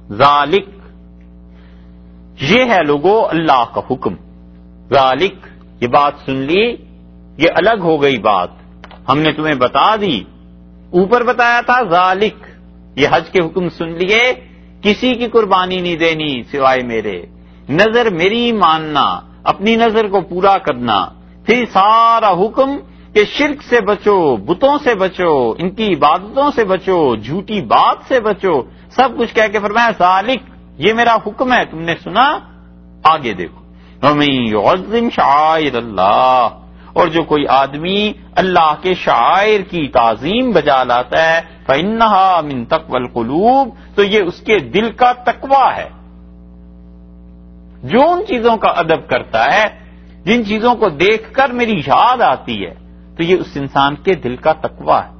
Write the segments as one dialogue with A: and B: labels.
A: ذالک یہ ہے لوگوں اللہ کا حکم. ذالک یہ بات سن لی, یہ الگ ہو گئی بات, ہم نے تمہیں بتا دی. اوپر بتایا تھا ذالک, یہ حج کے حکم سن لیے, کسی کی قربانی نہیں دینی سوائے میرے, نظر میری ماننا, اپنی نظر کو پورا کرنا. پھر سارا حکم کہ شرک سے بچو, بتوں سے بچو, ان کی عبادتوں سے بچو, جھوٹی بات سے بچو, سب کچھ کہہ کے فرمایا ذالک یہ میرا حکم ہے, تم نے سنا. آگے دیکھو, وَمَن يُعَظِّمْ شَعَائِرَ اللَّهِ, اور جو کوئی آدمی اللہ کے شعائر کی تعظیم بجا لاتا ہے, فَإِنَّهَا مِن تَقْوَى الْقُلُوبِ, تو یہ اس کے دل کا تقویٰ ہے. جو ان چیزوں کا ادب کرتا ہے, جن چیزوں کو دیکھ کر میری یاد آتی ہے, تو یہ اس انسان کے دل کا تقویٰ ہے.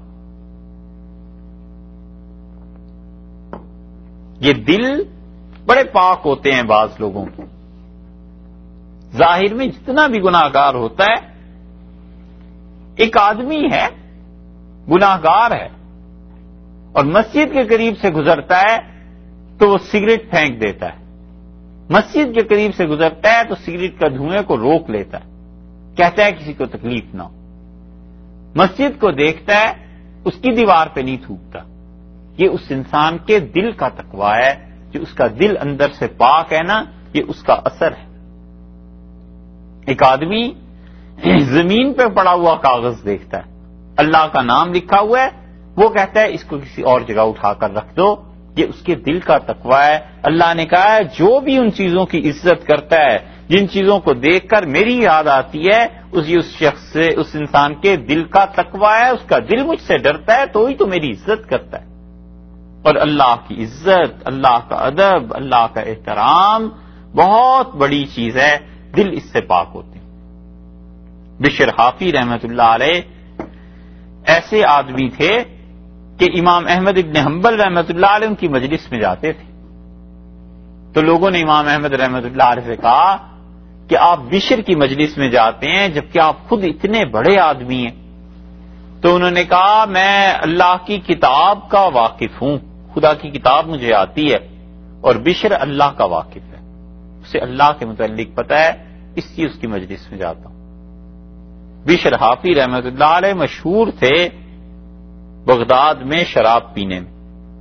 A: یہ دل بڑے پاک ہوتے ہیں بعض لوگوں کے, ظاہر میں جتنا بھی گناہگار ہوتا ہے. ایک آدمی ہے گناہگار ہے اور مسجد کے قریب سے گزرتا ہے تو وہ سگریٹ پھینک دیتا ہے. مسجد کے قریب سے گزرتا ہے تو سگریٹ کا دھوئیں کو روک لیتا ہے, کہتا ہے کسی کو تکلیف نہ ہو. مسجد کو دیکھتا ہے, اس کی دیوار پہ نہیں تھوکتا. یہ اس انسان کے دل کا تقویٰ ہے, جو اس کا دل اندر سے پاک ہے نا, یہ اس کا اثر ہے. ایک آدمی زمین پہ پڑا ہوا کاغذ دیکھتا ہے, اللہ کا نام لکھا ہوا ہے, وہ کہتا ہے اس کو کسی اور جگہ اٹھا کر رکھ دو. یہ اس کے دل کا تقویٰ ہے. اللہ نے کہا ہے جو بھی ان چیزوں کی عزت کرتا ہے, جن چیزوں کو دیکھ کر میری یاد آتی ہے, اس شخص سے, اس انسان کے دل کا تقویٰ ہے, اس کا دل مجھ سے ڈرتا ہے تو ہی تو میری عزت کرتا ہے. اور اللہ کی عزت, اللہ کا ادب, اللہ کا احترام بہت بڑی چیز ہے, دل اس سے پاک ہوتے ہیں. بشر حافی رحمت اللہ علیہ ایسے آدمی تھے کہ امام احمد ابن حنبل رحمت اللہ علیہ ان کی مجلس میں جاتے تھے. تو لوگوں نے امام احمد رحمت اللہ علیہ سے کہا کہ آپ بشر کی مجلس میں جاتے ہیں جبکہ آپ خود اتنے بڑے آدمی ہیں. تو انہوں نے کہا میں اللہ کی کتاب کا واقف ہوں, خدا کی کتاب مجھے آتی ہے, اور بشر اللہ کا واقف ہے, اسے اللہ کے متعلق پتہ ہے, اس لیے اس کی مجلس میں جاتا ہوں. بشر حافی رحمت اللہ علیہ مشہور تھے بغداد میں شراب پینے میں.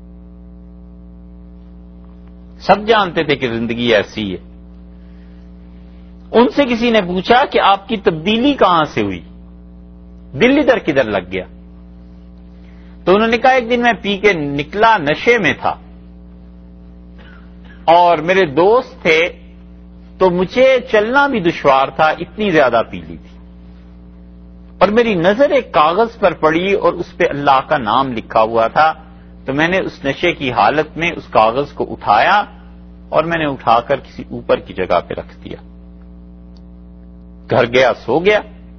A: سب جانتے تھے کہ زندگی ایسی ہے. ان سے کسی نے پوچھا کہ آپ کی تبدیلی کہاں سے ہوئی, دل ادھر کدھر لگ گیا؟ تو انہوں نے کہا ایک دن میں پی کے نکلا, نشے میں تھا, اور میرے دوست تھے تو مجھے چلنا بھی دشوار تھا, اتنی زیادہ پی لی تھی, اور میری نظر ایک کاغذ پر پڑی اور اس پہ اللہ کا نام لکھا ہوا تھا. تو میں نے اس نشے کی حالت میں اس کاغذ کو اٹھایا اور میں نے اٹھا کر کسی اوپر کی جگہ پہ رکھ دیا. گھر گیا, سو گیا.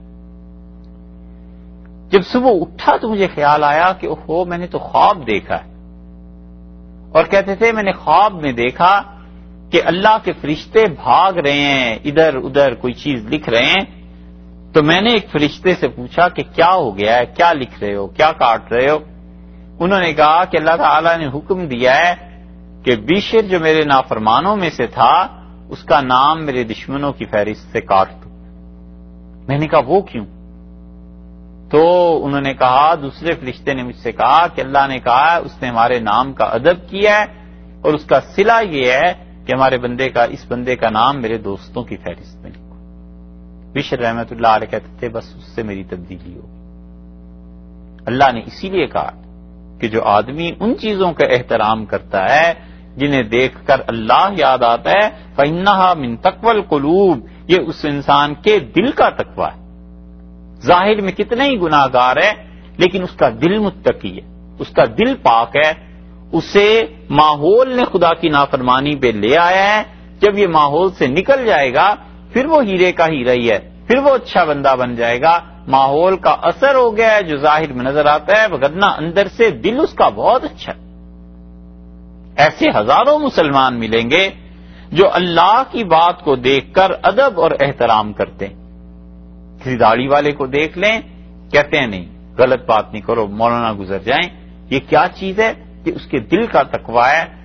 A: جب صبح اٹھا تو مجھے خیال آیا کہ اوہو میں نے تو خواب دیکھا ہے. اور کہتے تھے میں نے خواب میں دیکھا کہ اللہ کے فرشتے بھاگ رہے ہیں, ادھر ادھر کوئی چیز لکھ رہے ہیں. تو میں نے ایک فرشتے سے پوچھا کہ کیا ہو گیا ہے, کیا لکھ رہے ہو, کیا کاٹ رہے ہو؟ انہوں نے کہا کہ اللہ تعالیٰ نے حکم دیا ہے کہ بشر جو میرے نافرمانوں میں سے تھا اس کا نام میرے دشمنوں کی فہرست سے کاٹ دو. میں نے کہا وہ کیوں؟ تو انہوں نے کہا, دوسرے فرشتے نے مجھ سے کہا کہ اللہ نے کہا اس نے ہمارے نام کا ادب کیا ہے, اور اس کا صلہ یہ ہے کہ ہمارے اس بندے کا نام میرے دوستوں کی فہرست میں لکھو. بشر رحمت اللہ علیہ کہتے تھے بس اس سے میری تبدیلی ہو. اللہ نے اسی لیے کہا کہ جو آدمی ان چیزوں کا احترام کرتا ہے جنہیں دیکھ کر اللہ یاد آتا ہے, فَإِنَّهَا مِن تَقْوَى الْقُلُوبِ, یہ اس انسان کے دل کا تقویٰ ہے. ظاہر میں کتنا ہی گناہگار ہے لیکن اس کا دل متقی ہے, اس کا دل پاک ہے, اسے ماحول نے خدا کی نافرمانی پہ لے آیا ہے. جب یہ ماحول سے نکل جائے گا پھر وہ ہیرے کا ہیرا ہی ہے, پھر وہ اچھا بندہ بن جائے گا. ماحول کا اثر ہو گیا ہے جو ظاہر میں نظر آتا ہے, وگرنہ اندر سے دل اس کا بہت اچھا ہے. ایسے ہزاروں مسلمان ملیں گے جو اللہ کی بات کو دیکھ کر ادب اور احترام کرتے ہیں. کسی داڑھی والے کو دیکھ لیں, کہتے ہیں نہیں غلط بات نہیں کرو, مولانا گزر جائیں. یہ کیا چیز ہے؟ کہ اس کے دل کا تقویٰ ہے,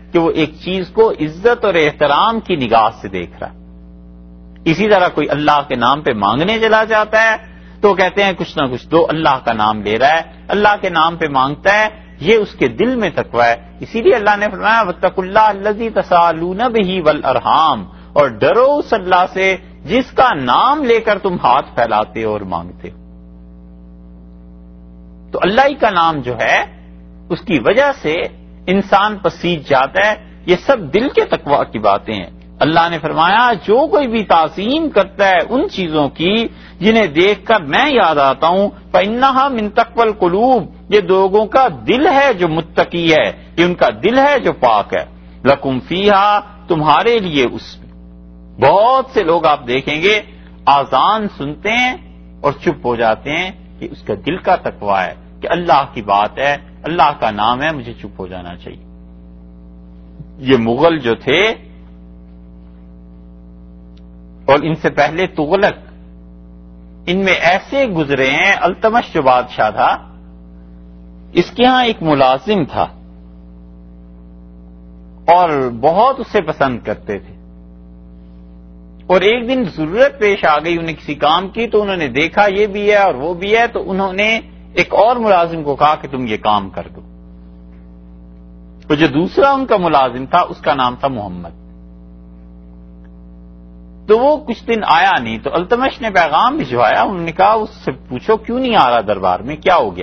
A: کہ وہ ایک چیز کو عزت اور احترام کی نگاہ سے دیکھ رہا ہے. اسی طرح کوئی اللہ کے نام پہ مانگنے چلا جاتا ہے تو کہتے ہیں کچھ نہ کچھ دو، اللہ کا نام لے رہا ہے، اللہ کے نام پہ مانگتا ہے، یہ اس کے دل میں تقوی ہے. اسی لیے اللہ نے فرمایا واتقوا اللہ الذی تسالون بہ والارحام، اور ڈرو اس اللہ سے جس کا نام لے کر تم ہاتھ پھیلاتے ہو اور مانگتے ہو. تو اللہ ہی کا نام جو ہے اس کی وجہ سے انسان پسیج جاتا ہے. یہ سب دل کے تقوی کی باتیں ہیں. اللہ نے فرمایا جو کوئی بھی تعظیم کرتا ہے ان چیزوں کی جنہیں دیکھ کر میں یاد آتا ہوں فإنھا من تقوی القلوب، یہ لوگوں کا دل ہے جو متقی ہے، یہ ان کا دل ہے جو پاک ہے. لکم فیھا، تمہارے لیے اس میں. بہت سے لوگ آپ دیکھیں گے اذان سنتے ہیں اور چپ ہو جاتے ہیں کہ اس کا دل کا تقوی ہے کہ اللہ کی بات ہے، اللہ کا نام ہے، مجھے چپ ہو جانا چاہیے. یہ مغل جو تھے اور ان سے پہلے تغلق، ان میں ایسے گزرے ہیں. التمش جو بادشاہ تھا اس کے ہاں ایک ملازم تھا اور بہت اسے پسند کرتے تھے. اور ایک دن ضرورت پیش آ گئی انہیں کسی کام کی، تو انہوں نے دیکھا یہ بھی ہے اور وہ بھی ہے، تو انہوں نے ایک اور ملازم کو کہا کہ تم یہ کام کر دو. تو جو دوسرا ان کا ملازم تھا اس کا نام تھا محمد. تو وہ کچھ دن آیا نہیں، تو التمش نے پیغام بھجوایا. انہوں نے کہا اس سے پوچھو کیوں نہیں آ رہا دربار میں، کیا ہو گیا؟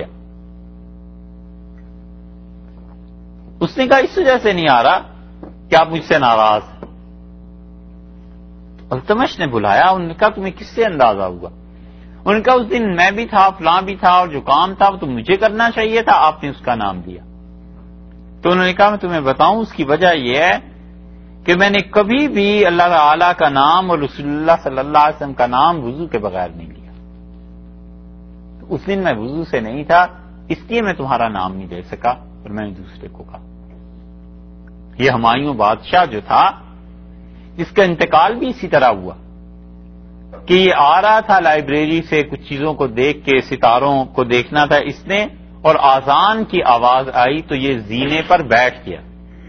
A: اس نے کہا اس وجہ سے نہیں آ رہا کہ آپ مجھ سے ناراض ہیں. التمش نے بلایا، انہوں نے کہا تمہیں کس سے اندازہ ہوا؟ انہوں نے کہا اس دن میں بھی تھا، فلاں بھی تھا، اور جو کام تھا وہ تو مجھے کرنا چاہیے تھا، آپ نے اس کا نام دیا. تو انہوں نے کہا میں تمہیں بتاؤں اس کی وجہ یہ ہے کہ میں نے کبھی بھی اللہ تعالی کا نام اور رسول اللہ صلی اللہ علیہ وسلم کا نام وضو کے بغیر نہیں لیا. تو اس دن میں وضو سے نہیں تھا، اس لیے میں تمہارا نام نہیں لے سکا اور میں نے دوسرے کو کہا. یہ ہمایوں بادشاہ جو تھا اس کا انتقال بھی اسی طرح ہوا کہ یہ آ رہا تھا لائبریری سے کچھ چیزوں کو دیکھ کے، ستاروں کو دیکھنا تھا اس نے، اور آذان کی آواز آئی تو یہ زینے پر بیٹھ گیا.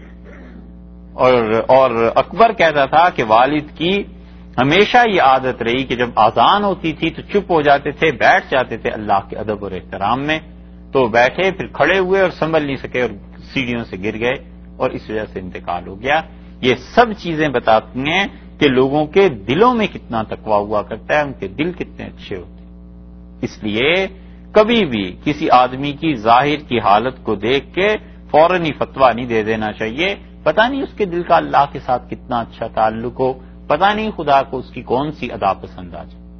A: اور اکبر کہتا تھا کہ والد کی ہمیشہ یہ عادت رہی کہ جب آذان ہوتی تھی تو چپ ہو جاتے تھے، بیٹھ جاتے تھے اللہ کے ادب اور احترام میں. تو بیٹھے، پھر کھڑے ہوئے اور سنبھل نہیں سکے اور سیڑھیوں سے گر گئے اور اس وجہ سے انتقال ہو گیا. یہ سب چیزیں بتاتی ہیں کہ لوگوں کے دلوں میں کتنا تقویٰ ہوا کرتا ہے، ان کے دل کتنے اچھے ہوتے ہیں. اس لیے کبھی بھی کسی آدمی کی ظاہر کی حالت کو دیکھ کے فوراً ہی فتویٰ نہیں دے دینا چاہیے. پتہ نہیں اس کے دل کا اللہ کے ساتھ کتنا اچھا تعلق ہو، پتہ نہیں خدا کو اس کی کون سی ادا پسند آ جائے.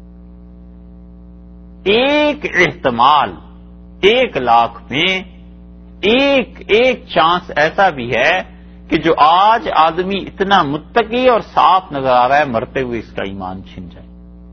A: ایک احتمال 1,00,000 میں ایک چانس ایسا بھی ہے کہ جو آج آدمی اتنا متقی اور صاف نظر آ رہا ہے، مرتے ہوئے اس کا ایمان چھن جائے.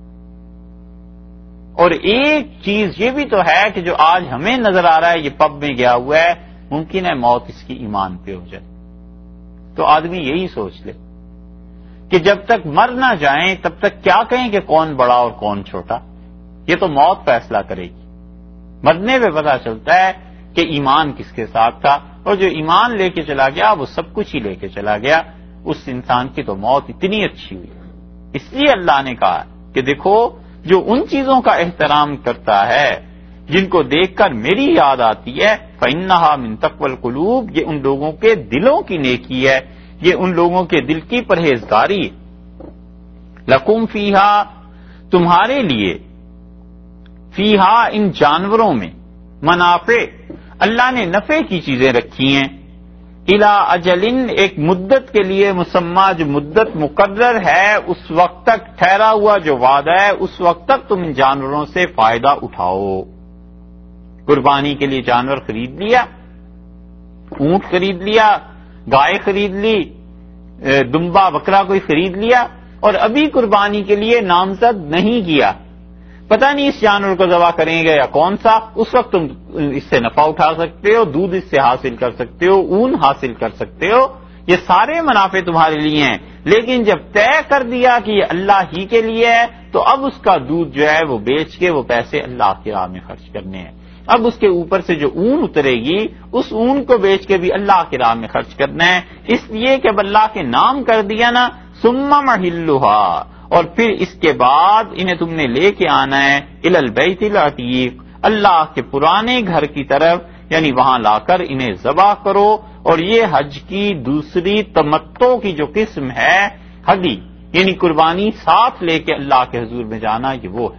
A: اور ایک چیز یہ بھی تو ہے کہ جو آج ہمیں نظر آ رہا ہے یہ پب میں گیا ہوا ہے، ممکن ہے موت اس کی ایمان پہ ہو جائے. تو آدمی یہی سوچ لے کہ جب تک مر نہ جائیں تب تک کیا کہیں کہ کون بڑا اور کون چھوٹا، یہ تو موت فیصلہ کرے گی. مرنے پہ پتہ چلتا ہے کہ ایمان کس کے ساتھ تھا، اور جو ایمان لے کے چلا گیا وہ سب کچھ ہی لے کے چلا گیا. اس انسان کی تو موت اتنی اچھی ہوئی. اس لیے اللہ نے کہا کہ دیکھو جو ان چیزوں کا احترام کرتا ہے جن کو دیکھ کر میری یاد آتی ہے فإنھا من تقوی القلوب، یہ ان لوگوں کے دلوں کی نیکی ہے، یہ ان لوگوں کے دل کی پرہیزگاری. لکم فیھا، تمہارے لیے، فیھا ان جانوروں میں، منافع، اللہ نے نفع کی چیزیں رکھی ہیں. الی اجل، ایک مدت کے لیے مسمى، جو مدت مقرر ہے، اس وقت تک ٹھہرا ہوا جو وعدہ ہے، اس وقت تک تم ان جانوروں سے فائدہ اٹھاؤ. قربانی کے لیے جانور خرید لیا، اونٹ خرید لیا، گائے خرید لی، دمبا بکرا کوئی خرید لیا، اور ابھی قربانی کے لیے نامزد نہیں کیا، پتہ نہیں اس جانور کو ذبح کریں گے یا کون سا، اس وقت تم اس سے نفع اٹھا سکتے ہو، دودھ اس سے حاصل کر سکتے ہو، اون حاصل کر سکتے ہو، یہ سارے منافع تمہارے لیے ہیں. لیکن جب طے کر دیا کہ یہ اللہ ہی کے لیے ہے تو اب اس کا دودھ جو ہے وہ بیچ کے وہ پیسے اللہ کی راہ میں خرچ کرنے ہیں. اب اس کے اوپر سے جو اون اترے گی اس اون کو بیچ کے بھی اللہ کی راہ میں خرچ کرنا ہے، اس لیے کہ اب اللہ کے نام کر دیا نا، ثم محلھا، اور پھر اس کے بعد انہیں تم نے لے کے آنا ہے الی البیت العتیق، اللہ کے پرانے گھر کی طرف، یعنی وہاں لا کر انہیں ذبح کرو۔ اور یہ حج کی دوسری تمتع کی جو قسم ہے، ہدی یعنی قربانی ساتھ لے کے اللہ کے حضور میں جانا، یہ وہ ہے۔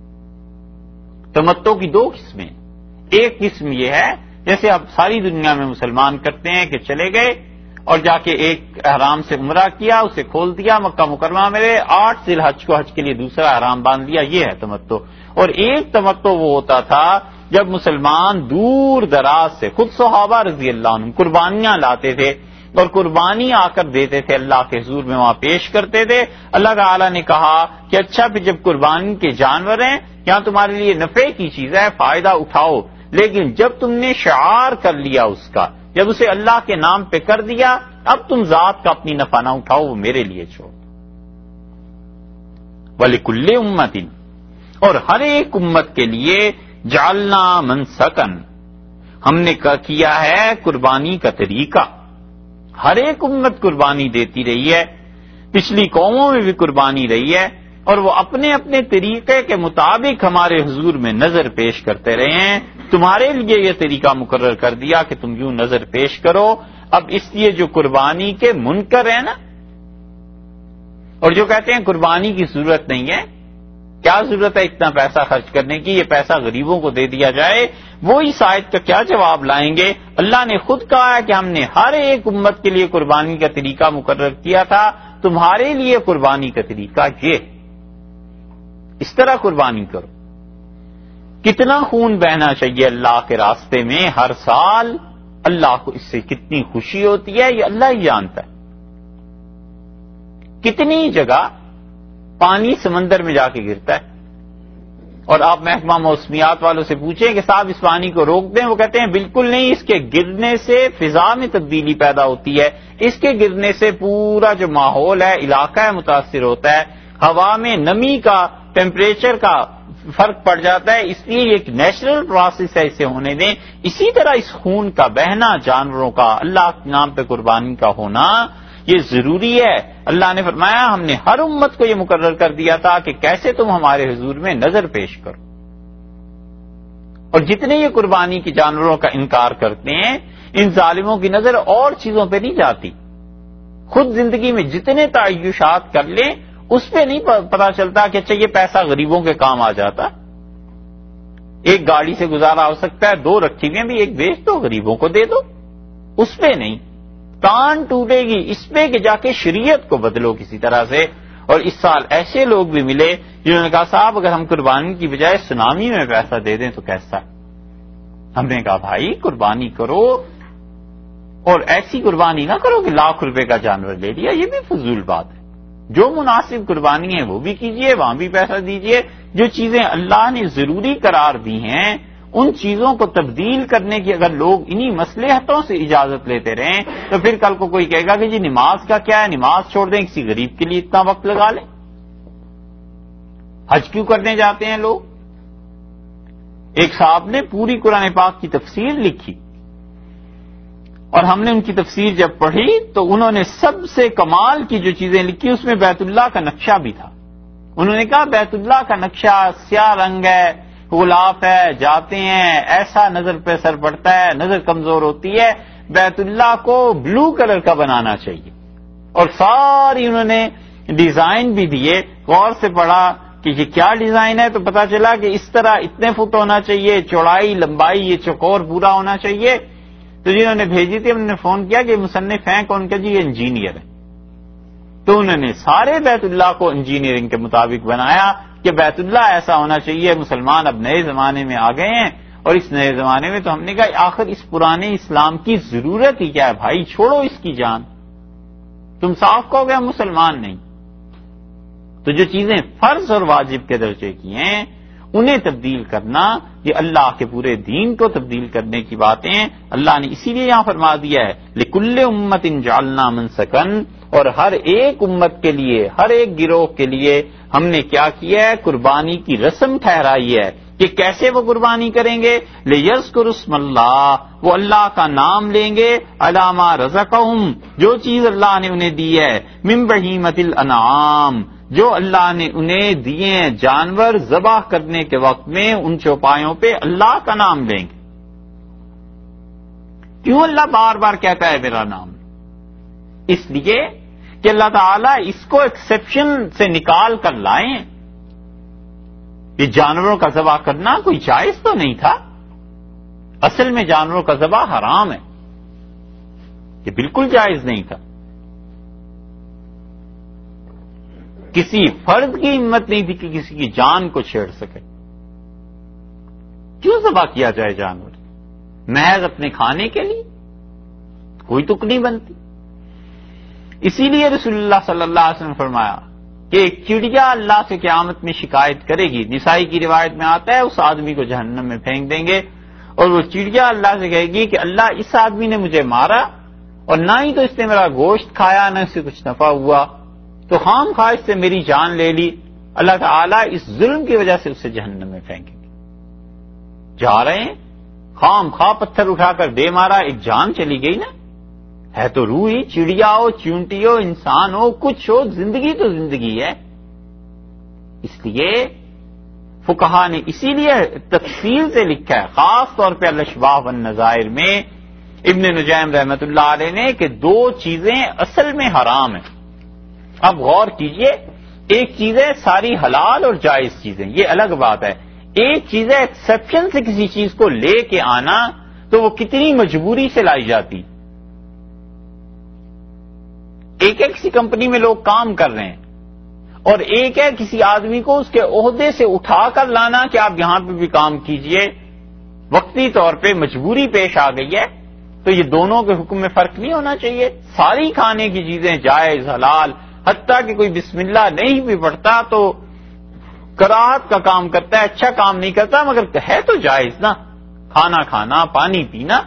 A: تمتع کی دو قسمیں، ایک قسم یہ ہے جیسے اب ساری دنیا میں مسلمان کرتے ہیں کہ چلے گئے اور جا کے ایک احرام سے عمرہ کیا، اسے کھول دیا، مکہ مکرمہ میں 8 ذی الحج کو حج کے لیے دوسرا احرام باندھ لیا، یہ ہے تمتع۔ اور ایک تمتع وہ ہوتا تھا جب مسلمان دور دراز سے، خود صحابہ رضی اللہ عنہم قربانیاں لاتے تھے اور قربانی آ کر دیتے تھے اللہ کے حضور میں، وہاں پیش کرتے تھے۔ اللہ تعالیٰ نے کہا کہ اچھا پھر جب قربانی کے جانور ہیں، یہاں تمہارے لیے نفع کی چیز ہے، فائدہ اٹھاؤ، لیکن جب تم نے شعار کر لیا اس کا، جب اسے اللہ کے نام پہ کر دیا، اب تم ذات کا اپنی نفع نہ اٹھاؤ، وہ میرے لیے چھوڑ۔ وَلِكُلِّ أُمَّةٍ، اور ہر ایک امت کے لیے جعلنا منسکن، ہم نے کیا ہے قربانی کا طریقہ۔ ہر ایک امت قربانی دیتی رہی ہے، پچھلی قوموں میں بھی قربانی رہی ہے، اور وہ اپنے اپنے طریقے کے مطابق ہمارے حضور میں نظر پیش کرتے رہے ہیں۔ تمہارے لیے یہ طریقہ مقرر کر دیا کہ تم یوں نظر پیش کرو۔ اب اس لیے جو قربانی کے منکر ہیں نا، اور جو کہتے ہیں قربانی کی ضرورت نہیں ہے، کیا ضرورت ہے اتنا پیسہ خرچ کرنے کی، یہ پیسہ غریبوں کو دے دیا جائے، وہ اس آیت کا کیا جواب لائیں گے؟ اللہ نے خود کہا ہے کہ ہم نے ہر ایک امت کے لیے قربانی کا طریقہ مقرر کیا تھا، تمہارے لیے قربانی کا طریقہ یہ، اس طرح قربانی کرو۔ کتنا خون بہنا چاہیے اللہ کے راستے میں ہر سال، اللہ کو اس سے کتنی خوشی ہوتی ہے یہ اللہ ہی جانتا ہے۔ کتنی جگہ پانی سمندر میں جا کے گرتا ہے، اور آپ محکمہ موسمیات والوں سے پوچھیں کہ صاحب اس پانی کو روک دیں، وہ کہتے ہیں بالکل نہیں، اس کے گرنے سے فضا میں تبدیلی پیدا ہوتی ہے، اس کے گرنے سے پورا جو ماحول ہے، علاقہ ہے، متاثر ہوتا ہے، ہوا میں نمی کا، ٹیمپریچر کا فرق پڑ جاتا ہے، اس لیے یہ ایک نیچرل پروسیس ہے، اسے ہونے دیں۔ اسی طرح اس خون کا بہنا، جانوروں کا اللہ کے نام پہ قربانی کا ہونا، یہ ضروری ہے۔ اللہ نے فرمایا ہم نے ہر امت کو یہ مقرر کر دیا تھا کہ کیسے تم ہمارے حضور میں نظر پیش کرو۔ اور جتنے یہ قربانی کی جانوروں کا انکار کرتے ہیں، ان ظالموں کی نظر اور چیزوں پہ نہیں جاتی۔ خود زندگی میں جتنے تعیشات کر لیں، اس پہ نہیں پتا چلتا کہ اچھا یہ پیسہ غریبوں کے کام آ جاتا۔ ایک گاڑی سے گزارا ہو سکتا ہے، 2 رکھی ہوئی ہیں بھی، ایک بیچ دو، غریبوں کو دے دو، اس پہ نہیں۔ کان ٹوٹے گی اس پہ کہ جا کے شریعت کو بدلو کسی طرح سے۔ اور اس سال ایسے لوگ بھی ملے جنہوں نے کہا صاحب اگر ہم قربانی کی بجائے سونامی میں پیسہ دے دیں تو کیسا؟ ہم نے کہا بھائی قربانی کرو، اور ایسی قربانی نہ کرو کہ ₹1,00,000 کا جانور لے لیا، یہ بھی فضول بات ہے۔ جو مناسب قربانی ہے وہ بھی کیجئے، وہاں بھی پیسہ دیجئے۔ جو چیزیں اللہ نے ضروری قرار دی ہیں، ان چیزوں کو تبدیل کرنے کی اگر لوگ انہی مصلحتوں سے اجازت لیتے رہیں تو پھر کل کو کوئی کہے گا کہ جی نماز کا کیا ہے، نماز چھوڑ دیں، کسی غریب کے لیے اتنا وقت لگا لیں۔ حج کیوں کرنے جاتے ہیں لوگ؟ ایک صاحب نے پوری قرآن پاک کی تفسیر لکھی، اور ہم نے ان کی تفسیر جب پڑھی تو انہوں نے سب سے کمال کی جو چیزیں لکھی اس میں بیت اللہ کا نقشہ بھی تھا۔ انہوں نے کہا بیت اللہ کا نقشہ سیاہ رنگ ہے، غلاف ہے، جاتے ہیں ایسا نظر پہ اثر پڑتا ہے، نظر کمزور ہوتی ہے، بیت اللہ کو بلو کلر کا بنانا چاہیے۔ اور ساری انہوں نے ڈیزائن بھی دیے، غور سے پڑھا کہ یہ کیا ڈیزائن ہے تو پتا چلا کہ اس طرح اتنے فٹ ہونا چاہیے، چوڑائی لمبائی یہ چوکور پورا ہونا چاہیے۔ تو جنہوں نے بھیجی تھی ہم نے فون کیا کہ مصنف ہیں کون؟ کا جی یہ انجینئر ہے۔ تو انہوں نے سارے بیت اللہ کو انجینئرنگ کے مطابق بنایا کہ بیت اللہ ایسا ہونا چاہیے۔ مسلمان اب نئے زمانے میں آ گئے ہیں، اور اس نئے زمانے میں تو ہم نے کہا آخر اس پرانے اسلام کی ضرورت ہی کیا ہے بھائی، چھوڑو اس کی جان۔ تم صاف کہو گے ہم مسلمان نہیں۔ تو جو چیزیں فرض اور واجب کے درجے کی ہیں انہیں تبدیل کرنا، یہ اللہ کے پورے دین کو تبدیل کرنے کی باتیں ہیں۔ اللہ نے اسی لیے یہاں فرما دیا ہے لِكُلِّ أُمَّةٍ جَعَلْنَا مَنسَكًا، اور ہر ایک امت کے لیے، ہر ایک گروہ کے لیے ہم نے کیا کیا ہے؟ قربانی کی رسم ٹھہرائی ہے۔ کہ کیسے وہ قربانی کریں گے؟ لیذکروا اسم اللہ، وہ اللہ کا نام لیں گے، علی ما رزقہم، جو چیز اللہ نے انہیں دی ہے، من بہیمۃ الانعام، جو اللہ نے انہیں دیے ہیں جانور، ذبح کرنے کے وقت میں ان چوپایوں پہ اللہ کا نام لیں گے۔ کیوں اللہ بار بار کہتا ہے میرا نام؟ اس لیے کہ اللہ تعالیٰ اس کو ایکسیپشن سے نکال کر لائیں۔ یہ جانوروں کا ذبح کرنا کوئی جائز تو نہیں تھا، اصل میں جانوروں کا ذبح حرام ہے، یہ بالکل جائز نہیں تھا۔ کسی فرد کی ہمت نہیں تھی کہ کسی کی جان کو چھیڑ سکے۔ کیوں ذبح کیا جائے جانور؟ محض اپنے کھانے کے لیے؟ کوئی تک نہیں بنتی۔ اسی لیے رسول اللہ صلی اللہ علیہ وسلم نے فرمایا کہ ایک چڑیا اللہ سے قیامت میں شکایت کرے گی، نسائی کی روایت میں آتا ہے اس آدمی کو جہنم میں پھینک دیں گے، اور وہ چڑیا اللہ سے کہے گی کہ اللہ اس آدمی نے مجھے مارا اور نہ ہی تو اس نے میرا گوشت کھایا، نہ اس سے کچھ نفع ہوا، تو خام خواہ اس سے میری جان لے لی۔ اللہ تعالیٰ اس ظلم کی وجہ سے اسے جہنم میں پھینکیں گے۔ جا رہے ہیں خام خواہ پتھر اٹھا کر دے مارا، ایک جان چلی گئی نا، ہے تو روح ہی، چڑیا ہو، چیونٹی ہو، انسان ہو، کچھ ہو، زندگی تو زندگی ہے۔ اس لیے فقہا نے اسی لیے تفصیل سے لکھا ہے، خاص طور پہ الاشباہ والنظائر میں ابن نجیم رحمۃ اللہ علیہ نے، کہ دو چیزیں اصل میں حرام ہیں۔ اب غور کیجئے، ایک چیز ہے ساری حلال اور جائز چیزیں، یہ الگ بات ہے۔ ایک چیز ہے ایکسیپشن سے کسی چیز کو لے کے آنا، تو وہ کتنی مجبوری سے لائی جاتی۔ ایک ہے کسی کمپنی میں لوگ کام کر رہے ہیں، اور ایک ہے کسی آدمی کو اس کے عہدے سے اٹھا کر لانا کہ آپ یہاں پہ بھی کام کیجئے، وقتی طور پہ مجبوری پیش آ گئی ہے، تو یہ دونوں کے حکم میں فرق نہیں ہونا چاہیے۔ ساری کھانے کی چیزیں جائز، حلال، حتیٰ کہ کوئی بسم اللہ نہیں بھی پڑھتا تو کراہت کا کام کرتا ہے، اچھا کام نہیں کرتا، مگر ہے تو جائز نا، کھانا کھانا، پانی پینا۔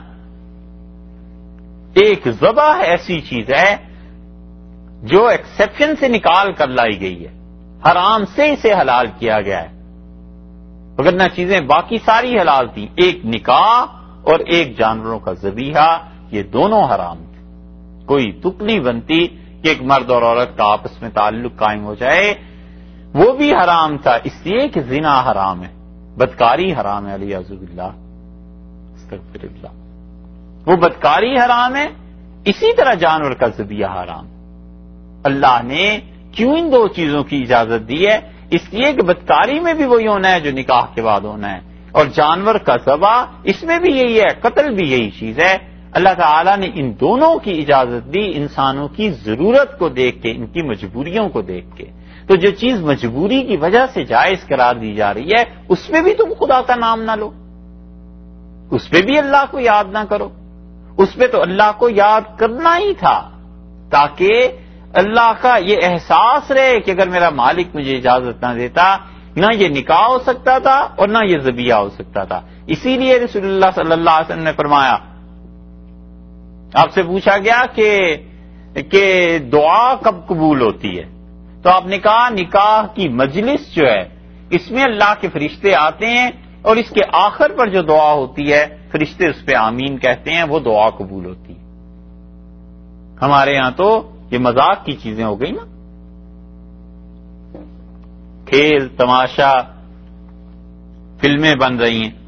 A: ایک ذبح ایسی چیز ہے جو ایکسیپشن سے نکال کر لائی گئی ہے، حرام سے اسے حلال کیا گیا ہے، وگرنہ چیزیں باقی ساری حلال تھیں۔ ایک نکاح اور ایک جانوروں کا ذبیحہ، یہ دونوں حرام تھے۔ کوئی تک نہیں بنتی کہ ایک مرد اور عورت کا آپس میں تعلق قائم ہو جائے، وہ بھی حرام تھا اس لیے کہ زنا حرام ہے، بدکاری حرام ہے، علیہ باللہ، استغفر اللہ، وہ بدکاری حرام ہے، اسی طرح جانور کا ذبیحہ حرام ہے۔ اللہ نے کیوں ان دو چیزوں کی اجازت دی ہے؟ اس لیے کہ بدکاری میں بھی وہی ہونا ہے جو نکاح کے بعد ہونا ہے، اور جانور کا ذبح اس میں بھی یہی ہے، قتل بھی یہی چیز ہے۔ اللہ تعالیٰ نے ان دونوں کی اجازت دی انسانوں کی ضرورت کو دیکھ کے، ان کی مجبوریوں کو دیکھ کے۔ تو جو چیز مجبوری کی وجہ سے جائز قرار دی جا رہی ہے، اس میں بھی تم خدا کا نام نہ لو، اس پہ بھی اللہ کو یاد نہ کرو، اس پہ تو اللہ کو یاد کرنا ہی تھا، تاکہ اللہ کا یہ احساس رہے کہ اگر میرا مالک مجھے اجازت نہ دیتا، نہ یہ نکاح ہو سکتا تھا اور نہ یہ ذبیحہ ہو سکتا تھا۔ اسی لیے رسول اللہ صلی اللہ علیہ وسلم نے فرمایا، آپ سے پوچھا گیا کہ دعا کب قبول ہوتی ہے، تو آپ نے کہا نکاح کی مجلس جو ہے اس میں اللہ کے فرشتے آتے ہیں، اور اس کے آخر پر جو دعا ہوتی ہے فرشتے اس پہ آمین کہتے ہیں، وہ دعا قبول ہوتی ہے۔ ہمارے ہاں تو یہ مذاق کی چیزیں ہو گئی نا، کھیل تماشا، فلمیں بن رہی ہیں،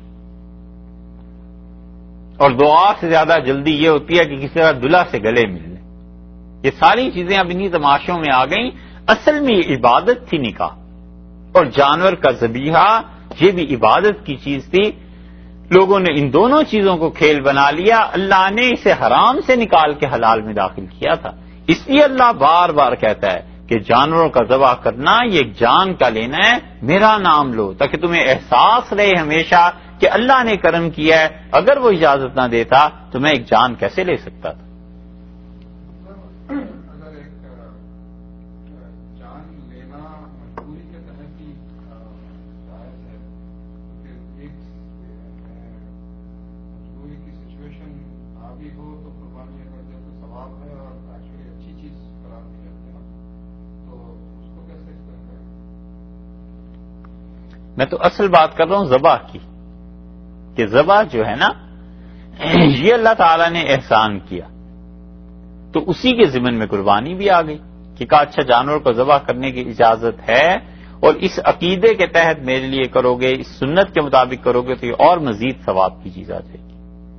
A: اور دعا سے زیادہ جلدی یہ ہوتی ہے کہ کسی طرح دلہا سے گلے مل لیں۔ یہ ساری چیزیں اب انہی تماشوں میں آ گئیں، اصل میں یہ عبادت تھی نکاح، اور جانور کا ذبیحہ یہ بھی عبادت کی چیز تھی۔ لوگوں نے ان دونوں چیزوں کو کھیل بنا لیا، اللہ نے اسے حرام سے نکال کے حلال میں داخل کیا تھا۔ اس لیے اللہ بار بار کہتا ہے کہ جانوروں کا ذبح کرنا یہ ایک جان کا لینا ہے، میرا نام لو، تاکہ تمہیں احساس رہے ہمیشہ کہ اللہ نے کرم کیا ہے، اگر وہ اجازت نہ دیتا تو میں ایک جان کیسے لے سکتا تھا۔
B: اگر ایک جان لینا مجبوری کے تحت ہی جائز ہے، پھر ایک مجبوری کی سچویشن آ بھی ہو تو قربانی اگر جیسے ثواب ہے اور ایکچولی اچھی چیز قرار دی جاتی ہے نا، تو اس کو کیسے اس طرح کریں؟
A: میں تو اصل بات کر رہا ہوں ذبح کی، کہ ذبح جو ہے نا یہ اللہ تعالیٰ نے احسان کیا، تو اسی کے ضمن میں قربانی بھی آ گئی کہ کہا اچھا جانور کو ذبح کرنے کی اجازت ہے، اور اس عقیدے کے تحت میرے لیے کرو گے، اس سنت کے مطابق کرو گے تو یہ اور مزید ثواب کی چیز آ جائے گی۔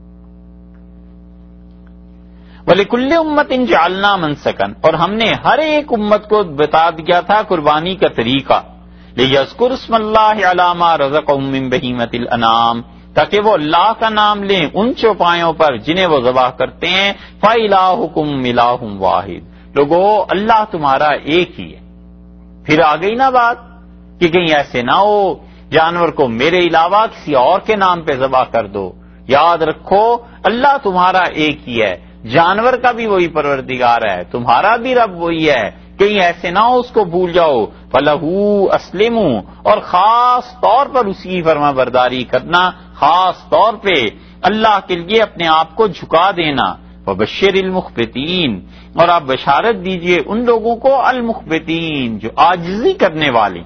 A: وَلِكُلِّ أُمَّةٍ جَعَلْنَا مَنسَكًا، اور ہم نے ہر ایک امت کو بتا دیا تھا قربانی کا طریقہ، لِيَذْكُرُوا اسْمَ اللَّهِ عَلَىٰ مَا رَزَقَهُم مِّن بَهِيمَةِ الْأَنْعَامِ، تاکہ وہ اللہ کا نام لیں ان چوپایوں پر جنہیں وہ ذبح کرتے ہیں، فَإِلَٰهُكُمْ إِلَٰهٌ وَاحِدٌ، لوگو اللہ تمہارا ایک ہی ہے۔ پھر آ گئی نا بات کہ کہیں ایسے نہ ہو جانور کو میرے علاوہ کسی اور کے نام پہ ذبح کر دو، یاد رکھو اللہ تمہارا ایک ہی ہے، جانور کا بھی وہی پروردگار ہے، تمہارا بھی رب وہی ہے، کہیں ایسے نہ ہو اس کو بھول جاؤ۔ فَلَهُ أَسْلِمُوا، اور خاص طور پر اسی کی فرما برداری کرنا، خاص طور پہ اللہ کے لیے اپنے آپ کو جھکا دینا۔ وَبَشِّرِ الْمُخْبِتِينَ، اور آپ بشارت دیجئے ان لوگوں کو المخبتین جو عاجزی کرنے والے۔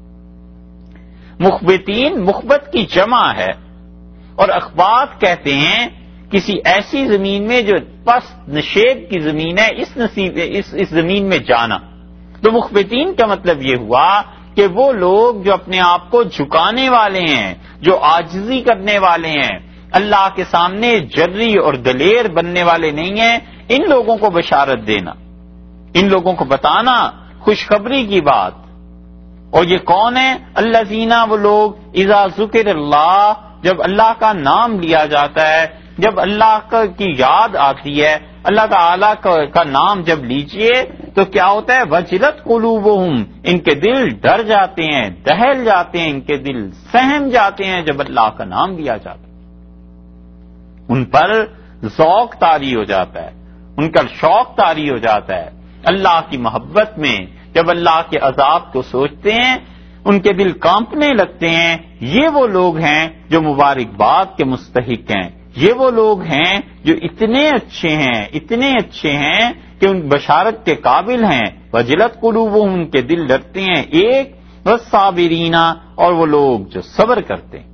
A: مخبتین مخبت کی جمع ہے، اور اخبات کہتے ہیں کسی ایسی زمین میں جو پست نشیب کی زمین ہے، اس زمین میں جانا۔ تو مخبتین کا مطلب یہ ہوا کہ وہ لوگ جو اپنے آپ کو جھکانے والے ہیں، جو عاجزی کرنے والے ہیں، اللہ کے سامنے جری اور دلیر بننے والے نہیں ہیں، ان لوگوں کو بشارت دینا، ان لوگوں کو بتانا خوشخبری کی بات۔ اور یہ کون ہے؟ الذین، وہ لوگ اذا ذکر اللہ، جب اللہ کا نام لیا جاتا ہے، جب اللہ کی یاد آتی ہے، اللہ تعالی کا نام جب لیجئے تو کیا ہوتا ہے؟ وجلت قلوبہم، ان کے دل ڈر جاتے ہیں، دہل جاتے ہیں، ان کے دل سہم جاتے ہیں جب اللہ کا نام لیا جاتا ہے، ان پر ذوق طاری ہو جاتا ہے، ان کا شوق طاری ہو جاتا ہے اللہ کی محبت میں، جب اللہ کے عذاب کو سوچتے ہیں ان کے دل کانپنے لگتے ہیں۔ یہ وہ لوگ ہیں جو مبارکباد کے مستحق ہیں، یہ وہ لوگ ہیں جو اتنے اچھے ہیں، اتنے اچھے ہیں کہ ان بشارت کے قابل ہیں۔ وجلت قلوبہم، ان کے دل ڈرتے ہیں۔ ایک والصابرین، اور وہ لوگ جو صبر کرتے ہیں۔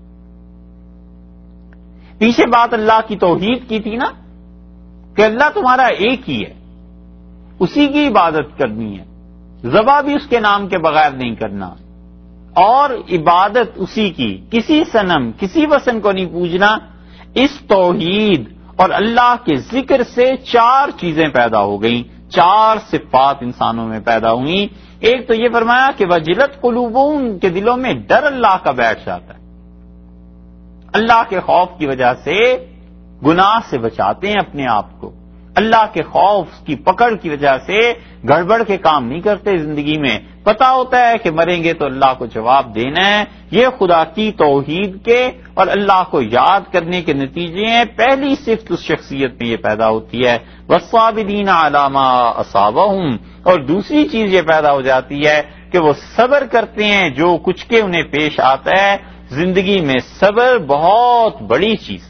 A: پیچھے بات اللہ کی توحید کی تھی نا کہ اللہ تمہارا ایک ہی ہے، اسی کی عبادت کرنی ہے، ذبح بھی اس کے نام کے بغیر نہیں کرنا، اور عبادت اسی کی، کسی صنم کسی وثن کو نہیں پوجنا۔ اس توحید اور اللہ کے ذکر سے چار چیزیں پیدا ہو گئیں، چار صفات انسانوں میں پیدا ہوئیں۔ ایک تو یہ فرمایا کہ وجلت قلوبہم، ان کے دلوں میں ڈر اللہ کا بیٹھ جاتا ہے، اللہ کے خوف کی وجہ سے گناہ سے بچاتے ہیں اپنے آپ کو، اللہ کے خوف کی پکڑ کی وجہ سے گڑبڑ کے کام نہیں کرتے زندگی میں، پتا ہوتا ہے کہ مریں گے تو اللہ کو جواب دینا ہے۔ یہ خدا کی توحید کے اور اللہ کو یاد کرنے کے نتیجے ہیں۔ پہلی صفت اس شخصیت میں یہ پیدا ہوتی ہے، والصابرین علی ما اصابہم، اور دوسری چیز یہ پیدا ہو جاتی ہے کہ وہ صبر کرتے ہیں جو کچھ کے انہیں پیش آتا ہے زندگی میں۔ صبر بہت بڑی چیز،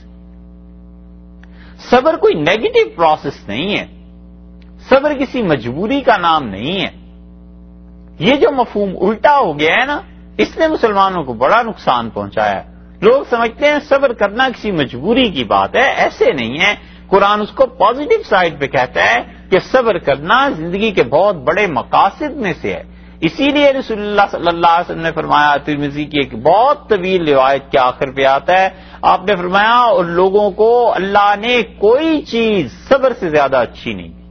A: صبر کوئی نیگیٹو پروسیس نہیں ہے، صبر کسی مجبوری کا نام نہیں ہے۔ یہ جو مفہوم الٹا ہو گیا ہے نا، اس نے مسلمانوں کو بڑا نقصان پہنچایا ہے۔ لوگ سمجھتے ہیں صبر کرنا کسی مجبوری کی بات ہے، ایسے نہیں ہے۔ قرآن اس کو پازیٹو سائڈ پہ کہتا ہے کہ صبر کرنا زندگی کے بہت بڑے مقاصد میں سے ہے۔ اسی لیے رسول اللہ صلی اللہ علیہ وسلم نے فرمایا، ترمذی کی ایک بہت طویل روایت کے آخر پہ آتا ہے، آپ نے فرمایا اور لوگوں کو اللہ نے کوئی چیز صبر سے زیادہ اچھی نہیں دی۔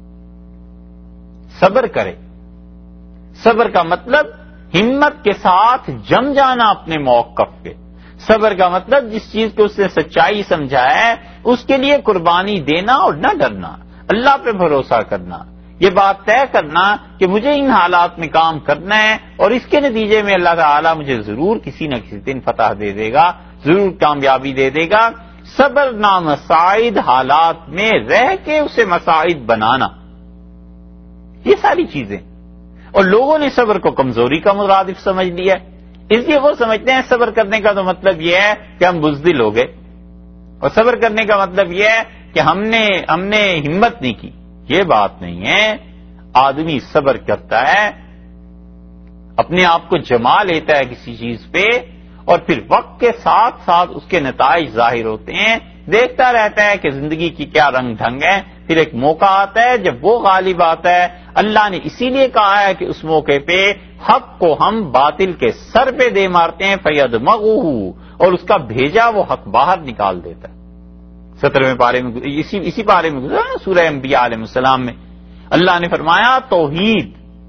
A: صبر کرے، صبر کا مطلب ہمت کے ساتھ جم جانا اپنے موقف پہ، صبر کا مطلب جس چیز کو اس نے سچائی سمجھا ہے اس کے لیے قربانی دینا اور نہ ڈرنا، اللہ پہ بھروسہ کرنا، یہ بات طے کرنا کہ مجھے ان حالات میں کام کرنا ہے اور اس کے نتیجے میں اللہ تعالیٰ مجھے ضرور کسی نہ کسی دن فتح دے دے گا، ضرور کامیابی دے دے گا۔ صبر نامساعد حالات میں رہ کے اسے مساعد بنانا، یہ ساری چیزیں۔ اور لوگوں نے صبر کو کمزوری کا مرادف سمجھ لیا ہے، اس لیے وہ سمجھتے ہیں صبر کرنے کا تو مطلب یہ ہے کہ ہم بزدل ہو گئے، اور صبر کرنے کا مطلب یہ ہے کہ ہم نے ہمت نہیں کی۔ یہ بات نہیں ہے۔ آدمی صبر کرتا ہے اپنے آپ کو جما لیتا ہے کسی چیز پہ اور پھر وقت کے ساتھ ساتھ اس کے نتائج ظاہر ہوتے ہیں، دیکھتا رہتا ہے کہ زندگی کی کیا رنگ ڈھنگ ہے، پھر ایک موقع آتا ہے جب وہ غالب آتا ہے۔ اللہ نے اسی لیے کہا ہے کہ اس موقع پہ حق کو ہم باطل کے سر پہ دے مارتے ہیں، فَيَدْمَغُهُ، اور اس کا بھیجا وہ حق باہر نکال دیتا ہے۔ 17ویں پارے میں اسی پارے میں گزرا نا سورہ انبیاء علیہ السلام میں اللہ نے فرمایا توحید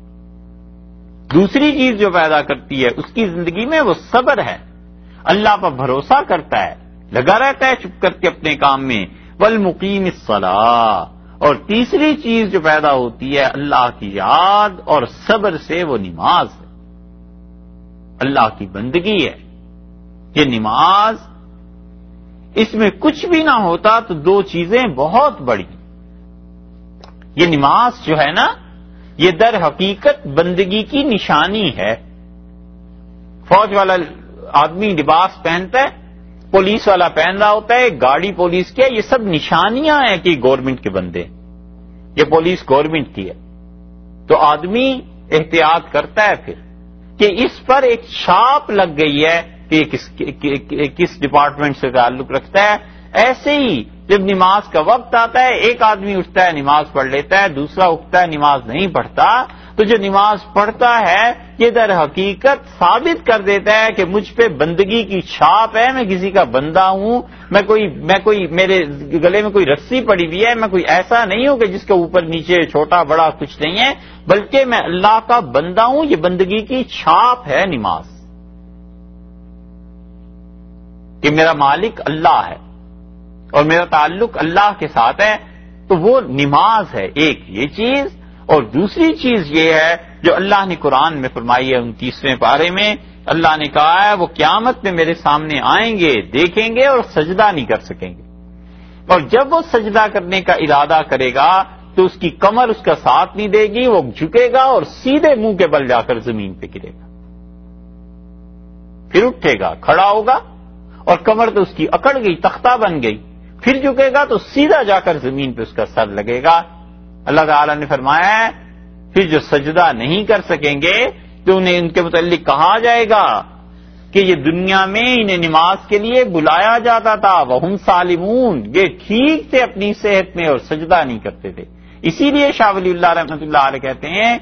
A: دوسری چیز جو پیدا کرتی ہے اس کی زندگی میں وہ صبر ہے، اللہ پر بھروسہ کرتا ہے، لگا رہتا ہے چپ کر کے اپنے کام میں، والمقیم الصلاۃ، اور تیسری چیز جو پیدا ہوتی ہے اللہ کی یاد اور صبر سے وہ نماز ہے، اللہ کی بندگی ہے۔ یہ نماز، اس میں کچھ بھی نہ ہوتا تو دو چیزیں بہت بڑی، یہ نماز جو ہے نا یہ در حقیقت بندگی کی نشانی ہے۔ فوج والا آدمی لباس پہنتا ہے، پولیس والا پہن رہا ہوتا ہے، گاڑی پولیس کی ہے، یہ سب نشانیاں ہیں کہ گورنمنٹ کے بندے، یہ پولیس گورنمنٹ کی ہے۔ تو آدمی احتیاط کرتا ہے پھر کہ اس پر ایک چھاپ لگ گئی ہے کہ یہ کس ڈپارٹمنٹ سے تعلق رکھتا ہے۔ ایسے ہی جب نماز کا وقت آتا ہے ایک آدمی اٹھتا ہے نماز پڑھ لیتا ہے، دوسرا اٹھتا ہے نماز نہیں پڑھتا، تو جو نماز پڑھتا ہے یہ در حقیقت ثابت کر دیتا ہے کہ مجھ پہ بندگی کی چھاپ ہے، میں کسی کا بندہ ہوں، میں کوئی میرے گلے میں کوئی رسی پڑی ہوئی ہے، میں کوئی ایسا نہیں ہوں کہ جس کے اوپر نیچے چھوٹا بڑا کچھ نہیں ہے، بلکہ میں اللہ کا بندہ ہوں۔ یہ بندگی کی چھاپ ہے نماز کہ میرا مالک اللہ ہے اور میرا تعلق اللہ کے ساتھ ہے، تو وہ نماز ہے ایک یہ چیز۔ اور دوسری چیز یہ ہے جو اللہ نے قرآن میں فرمائی ہے 29ویں پارے میں، اللہ نے کہا ہے وہ قیامت میں میرے سامنے آئیں گے، دیکھیں گے اور سجدہ نہیں کر سکیں گے، اور جب وہ سجدہ کرنے کا ارادہ کرے گا تو اس کی کمر اس کا ساتھ نہیں دے گی، وہ جھکے گا اور سیدھے منہ کے بل جا کر زمین پہ گرے گا، پھر اٹھے گا، کھڑا ہوگا اور کمر تو اس کی اکڑ گئی، تختہ بن گئی، پھر جھکے گا تو سیدھا جا کر زمین پہ اس کا سر لگے گا۔ اللہ تعالی نے فرمایا ہے پھر جو سجدہ نہیں کر سکیں گے تو انہیں ان کے متعلق کہا جائے گا کہ یہ دنیا میں انہیں نماز کے لیے بلایا جاتا تھا، وہم سالمون، یہ ٹھیک تھے اپنی صحت میں اور سجدہ نہیں کرتے تھے۔ اسی لیے شاہ ولی اللہ رحمۃ اللہ علیہ کہتے ہیں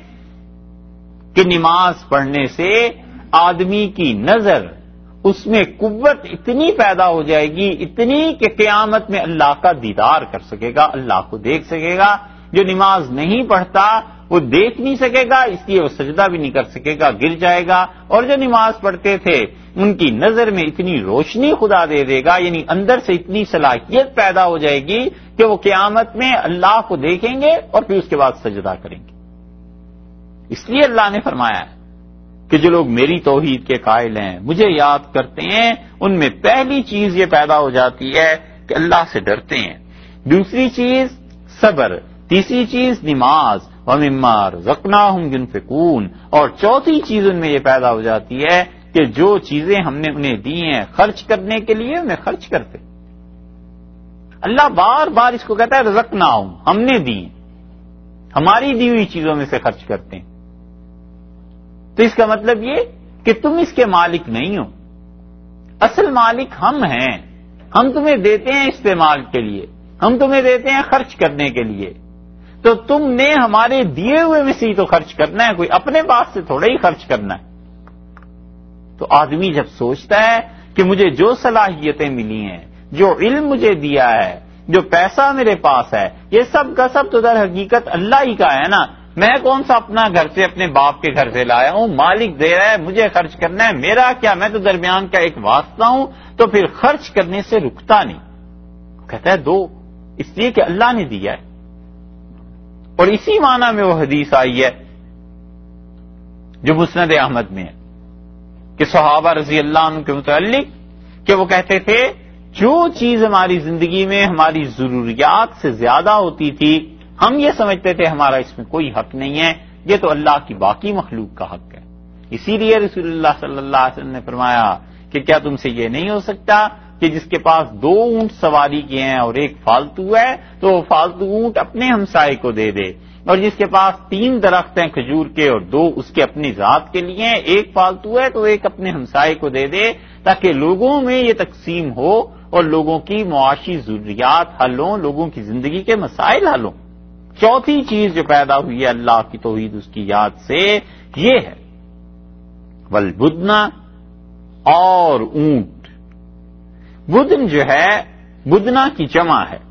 A: کہ نماز پڑھنے سے آدمی کی نظر، اس میں قوت اتنی پیدا ہو جائے گی، اتنی کہ قیامت میں اللہ کا دیدار کر سکے گا، اللہ کو دیکھ سکے گا۔ جو نماز نہیں پڑھتا وہ دیکھ نہیں سکے گا، اس لیے وہ سجدہ بھی نہیں کر سکے گا، گر جائے گا۔ اور جو نماز پڑھتے تھے ان کی نظر میں اتنی روشنی خدا دے دے گا، یعنی اندر سے اتنی صلاحیت پیدا ہو جائے گی کہ وہ قیامت میں اللہ کو دیکھیں گے اور پھر اس کے بعد سجدہ کریں گے۔ اس لیے اللہ نے فرمایا ہے کہ جو لوگ میری توحید کے قائل ہیں، مجھے یاد کرتے ہیں، ان میں پہلی چیز یہ پیدا ہو جاتی ہے کہ اللہ سے ڈرتے ہیں، دوسری چیز صبر، تیسری چیز نماز، وَمِمَّا رَزَقْنَاهُمْ يُنْفِقُونَ، اور چوتھی چیز ان میں یہ پیدا ہو جاتی ہے کہ جو چیزیں ہم نے انہیں دی ہیں خرچ کرنے کے لیے انہیں خرچ کرتے۔ اللہ بار بار اس کو کہتا ہے رزقناہم، ہم نے دی، ہماری دی ہوئی چیزوں میں سے خرچ کرتے ہیں۔ تو اس کا مطلب یہ کہ تم اس کے مالک نہیں ہو، اصل مالک ہم ہیں، ہم تمہیں دیتے ہیں استعمال کے لیے، ہم تمہیں دیتے ہیں خرچ کرنے کے لیے، تو تم نے ہمارے دیے ہوئے میں سے ہی تو خرچ کرنا ہے، کوئی اپنے پاس سے تھوڑا ہی خرچ کرنا ہے۔ تو آدمی جب سوچتا ہے کہ مجھے جو صلاحیتیں ملی ہیں، جو علم مجھے دیا ہے، جو پیسہ میرے پاس ہے، یہ سب کا سب تو در حقیقت اللہ ہی کا ہے نا، میں کون سا اپنا گھر سے اپنے باپ کے گھر سے لایا ہوں، مالک دے رہا ہے، مجھے خرچ کرنا ہے، میرا کیا، میں تو درمیان کا ایک واسطہ ہوں، تو پھر خرچ کرنے سے رکتا نہیں، کہتا ہے دو، اس لیے کہ اللہ نے دیا ہے۔ اور اسی معنی میں وہ حدیث آئی ہے جو مسند احمد میں ہے کہ صحابہ رضی اللہ عنہ کے متعلق کہ وہ کہتے تھے جو چیز ہماری زندگی میں ہماری ضروریات سے زیادہ ہوتی تھی ہم یہ سمجھتے تھے ہمارا اس میں کوئی حق نہیں ہے، یہ تو اللہ کی باقی مخلوق کا حق ہے۔ اسی لیے رسول اللہ صلی اللہ علیہ وسلم نے فرمایا کہ کیا تم سے یہ نہیں ہو سکتا کہ جس کے پاس 2 اونٹ سواری کے ہیں اور ایک فالتو ہے تو وہ فالتو اونٹ اپنے ہمسائے کو دے دے، اور جس کے پاس 3 درخت ہیں کھجور کے اور 2 اس کے اپنی ذات کے لیے ہیں، ایک پالتو ہے تو ایک اپنے ہمسائے کو دے دے تاکہ لوگوں میں یہ تقسیم ہو اور لوگوں کی معاشی ضروریات حل ہوں، لوگوں کی زندگی کے مسائل حل ہوں۔ چوتھی چیز جو پیدا ہوئی ہے اللہ کی توحید اس کی یاد سے یہ ہے والبدنا اور اونٹ۔ بدن جو ہے بدنا کی جمع ہے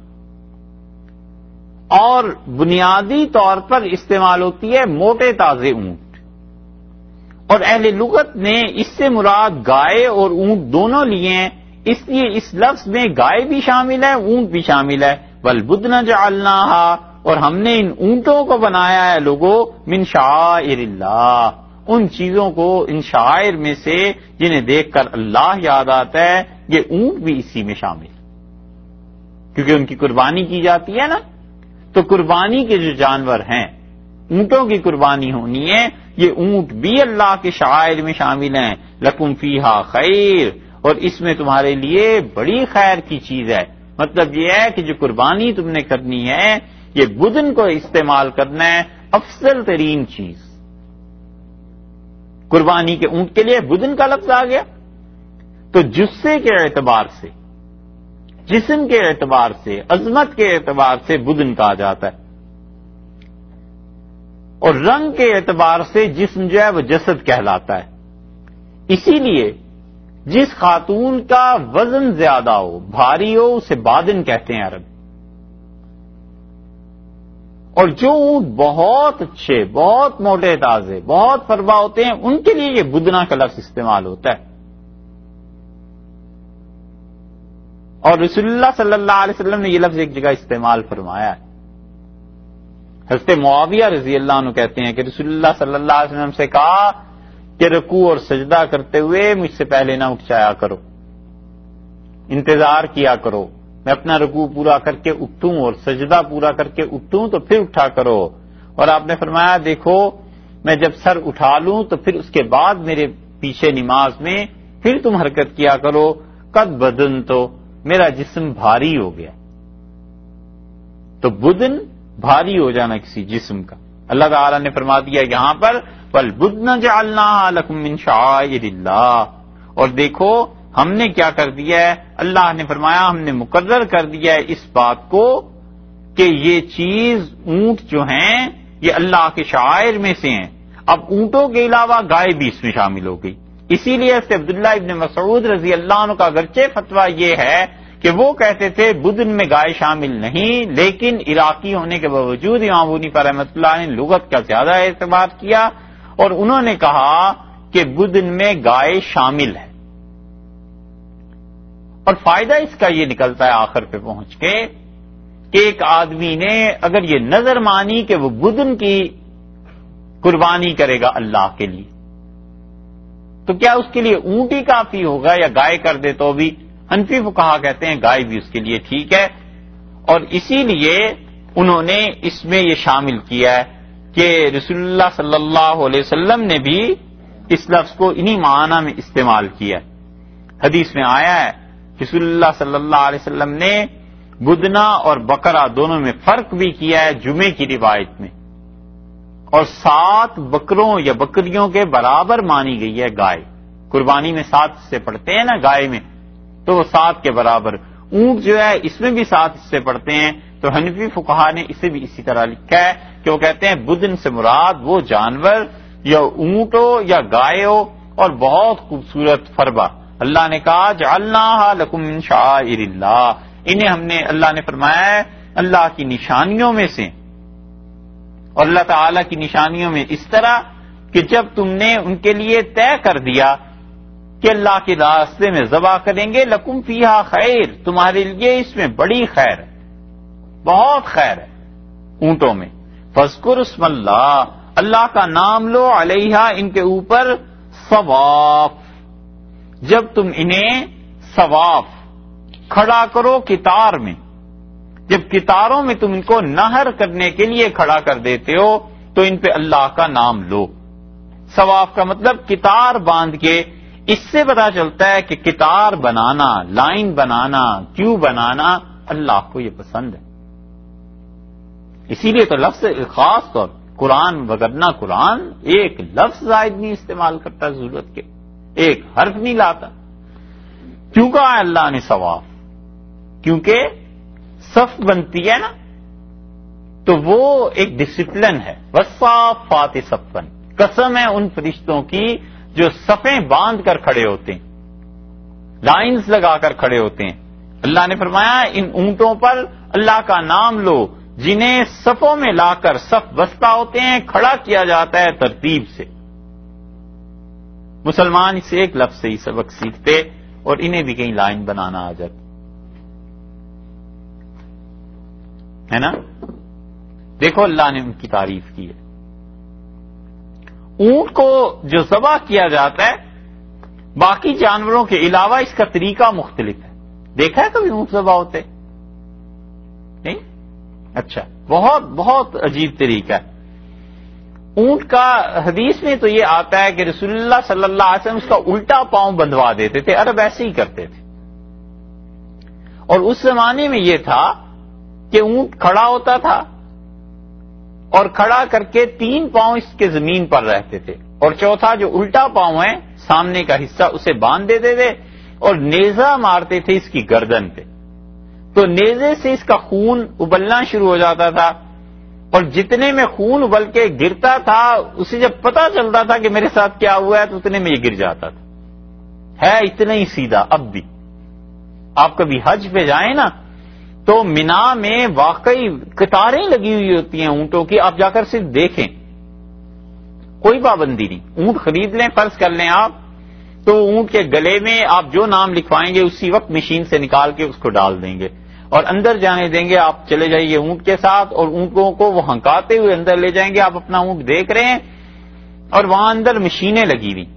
A: اور بنیادی طور پر استعمال ہوتی ہے موٹے تازے اونٹ، اور اہل لغت نے اس سے مراد گائے اور اونٹ دونوں لیے ہیں، اس لیے اس لفظ میں گائے بھی شامل ہے اونٹ بھی شامل ہے۔ والبدنا جعلناہا، اور ہم نے ان اونٹوں کو بنایا ہے لوگوں من شعائر اللہ، ان چیزوں کو ان شعائر میں سے جنہیں دیکھ کر اللہ یاد آتا ہے، یہ اونٹ بھی اسی میں شامل کیونکہ ان کی قربانی کی جاتی ہے نا، تو قربانی کے جو جانور ہیں اونٹوں کی قربانی ہونی ہے، یہ اونٹ بھی اللہ کے شعائر میں شامل ہیں۔ لکم فیہا خیر، اور اس میں تمہارے لیے بڑی خیر کی چیز ہے، مطلب یہ ہے کہ جو قربانی تم نے کرنی ہے یہ بدن کو استعمال کرنا ہے، افضل ترین چیز قربانی کے اونٹ کے لیے بدن کا لفظ آ گیا، تو جثے کے اعتبار سے، جسم کے اعتبار سے، عظمت کے اعتبار سے بدن کہا جاتا ہے، اور رنگ کے اعتبار سے جسم جو ہے وہ جسد کہلاتا ہے۔ اسی لیے جس خاتون کا وزن زیادہ ہو، بھاری ہو، اسے بادن کہتے ہیں عرب، اور جو اونٹ بہت اچھے، بہت موٹے تازے، بہت فربا ہوتے ہیں ان کے لیے یہ بدنا کا لفظ استعمال ہوتا ہے۔ اور رسول اللہ صلی اللہ علیہ وسلم نے یہ لفظ ایک جگہ استعمال فرمایا ہے۔ حضرت معاویہ رضی اللہ عنہ کہتے ہیں کہ رسول اللہ صلی اللہ علیہ وسلم سے کہا کہ رکوع اور سجدہ کرتے ہوئے مجھ سے پہلے نہ اٹھ جایا کرو، انتظار کیا کرو، میں اپنا رکوع پورا کر کے اٹھوں اور سجدہ پورا کر کے اٹھوں تو پھر اٹھا کرو۔ اور آپ نے فرمایا دیکھو میں جب سر اٹھا لوں تو پھر اس کے بعد میرے پیچھے نماز میں پھر تم حرکت کیا کرو، قد بدن تو میرا جسم بھاری ہو گیا۔ تو بدن بھاری ہو جانا کسی جسم کا، اللہ تعالی نے فرما دیا یہاں پر والبدن جعلناہا لکم من شعائر اللہ، اور دیکھو ہم نے کیا کر دیا ہے، اللہ نے فرمایا ہم نے مقرر کر دیا ہے اس بات کو کہ یہ چیز اونٹ جو ہیں یہ اللہ کے شعائر میں سے ہیں۔ اب اونٹوں کے علاوہ گائے بھی اس میں شامل ہو گئی، اسی لیے حضرت عبداللہ ابن مسعود رضی اللہ عنہ کا اگرچہ فتویٰ یہ ہے کہ وہ کہتے تھے بدن میں گائے شامل نہیں، لیکن عراقی ہونے کے باوجود امام ابو حنیفہ رحمۃ اللہ نے لغت کا زیادہ اعتبار کیا اور انہوں نے کہا کہ بدن میں گائے شامل ہے۔ اور فائدہ اس کا یہ نکلتا ہے آخر پہ پہنچ کے کہ ایک آدمی نے اگر یہ نظر مانی کہ وہ بدن کی قربانی کرے گا اللہ کے لیے، تو کیا اس کے لیے اونٹ ہی کافی ہوگا یا گائے کر دے تو بھی؟ حنفی فقہا کہتے ہیں گائے بھی اس کے لیے ٹھیک ہے، اور اسی لیے انہوں نے اس میں یہ شامل کیا ہے کہ رسول اللہ صلی اللہ علیہ وسلم نے بھی اس لفظ کو انہی معنی میں استعمال کیا۔ حدیث میں آیا ہے رسول اللہ صلی اللہ علیہ وسلم نے بدنا اور بقرہ دونوں میں فرق بھی کیا ہے جمعے کی روایت میں، اور 7 بکروں یا بکریوں کے برابر مانی گئی ہے گائے، قربانی میں 7 حصے پڑتے ہیں نا گائے میں، تو وہ 7 کے برابر، اونٹ جو ہے اس میں بھی 7 حصے پڑتے ہیں، تو حنفی فقہا نے اسے بھی اسی طرح لکھا ہے کہ وہ کہتے ہیں بدن سے مراد وہ جانور یا اونٹ ہو یا گائے ہو اور بہت خوبصورت فربا۔ اللہ نے کہا جعلناہا لکم من شعائر اللہ، انہیں ہم نے، اللہ نے فرمایا ہے، اللہ کی نشانیوں میں سے، اور اللہ تعالی کی نشانیوں میں اس طرح کہ جب تم نے ان کے لیے طے کر دیا کہ اللہ کے راستے میں ذبح کریں گے، لکم فیہا خیر، تمہارے لیے اس میں بڑی خیر ہے، بہت خیر ہے اونٹوں میں، فاذکر اسم اللہ، اللہ کا نام لو، علیہا، ان کے اوپر، صواف، جب تم انہیں صواف کھڑا کرو کتار میں، جب کتاروں میں تم ان کو نہر کرنے کے لیے کھڑا کر دیتے ہو تو ان پہ اللہ کا نام لو۔ صواف کا مطلب کتار باندھ کے، اس سے پتا چلتا ہے کہ کتار بنانا، لائن بنانا، کیوں بنانا اللہ کو یہ پسند ہے۔ اسی لیے تو لفظ خاص طور قرآن وگرنہ قرآن ایک لفظ زائد نہیں استعمال کرتا ضرورت کے، ایک حرف نہیں لاتا. کیوں کہا ہے اللہ نے ثواف؟ کیونکہ صف بنتی ہے نا تو وہ ایک ڈسپلن ہے. والصافات صفا، قسم ہے ان فرشتوں کی جو صفیں باندھ کر کھڑے ہوتے ہیں، لائنز لگا کر کھڑے ہوتے ہیں. اللہ نے فرمایا ان اونٹوں پر اللہ کا نام لو جنہیں صفوں میں لا کر صف بستہ ہوتے ہیں، کھڑا کیا جاتا ہے ترتیب سے. مسلمان اس ایک لفظ سے ہی سبق سیکھتے اور انہیں بھی کہیں لائن بنانا آ جاتی ہے نا. دیکھو اللہ نے ان کی تعریف کی ہے. اونٹ کو جو ذبح کیا جاتا ہے باقی جانوروں کے علاوہ اس کا طریقہ مختلف ہے. دیکھا ہے کبھی اونٹ ذبح ہوتے؟ نہیں؟ اچھا، بہت بہت عجیب طریقہ ہے. اونٹ کا حدیث میں تو یہ آتا ہے کہ رسول اللہ صلی اللہ علیہ وسلم اس کا الٹا پاؤں بندھوا دیتے تھے. عرب ایسے ہی کرتے تھے. اور اس زمانے میں یہ تھا کہ اونٹ کھڑا ہوتا تھا اور کھڑا کر کے 3 پاؤں اس کے زمین پر رہتے تھے اور چوتھا جو الٹا پاؤں ہے سامنے کا حصہ اسے باندھ دیتے تھے اور نیزہ مارتے تھے اس کی گردن پہ. تو نیزے سے اس کا خون ابلنا شروع ہو جاتا تھا اور جتنے میں خون ابل کے گرتا تھا اسے جب پتا چلتا تھا کہ میرے ساتھ کیا ہوا ہے تو اتنے میں یہ گر جاتا تھا. ہے اتنا ہی سیدھا. اب بھی آپ کبھی حج پہ جائیں نا تو مینا میں واقعی قطاریں لگی ہوئی ہوتی ہیں اونٹوں کی. آپ جا کر صرف دیکھیں، کوئی پابندی نہیں. اونٹ خرید لیں، فرض کر لیں آپ، تو اونٹ کے گلے میں آپ جو نام لکھوائیں گے اسی وقت مشین سے نکال کے اس کو ڈال دیں گے اور اندر جانے دیں گے. آپ چلے جائیے اونٹ کے ساتھ اور اونٹوں کو وہ ہنکاتے ہوئے اندر لے جائیں گے. آپ اپنا اونٹ دیکھ رہے ہیں اور وہاں اندر مشینیں لگی ہوئی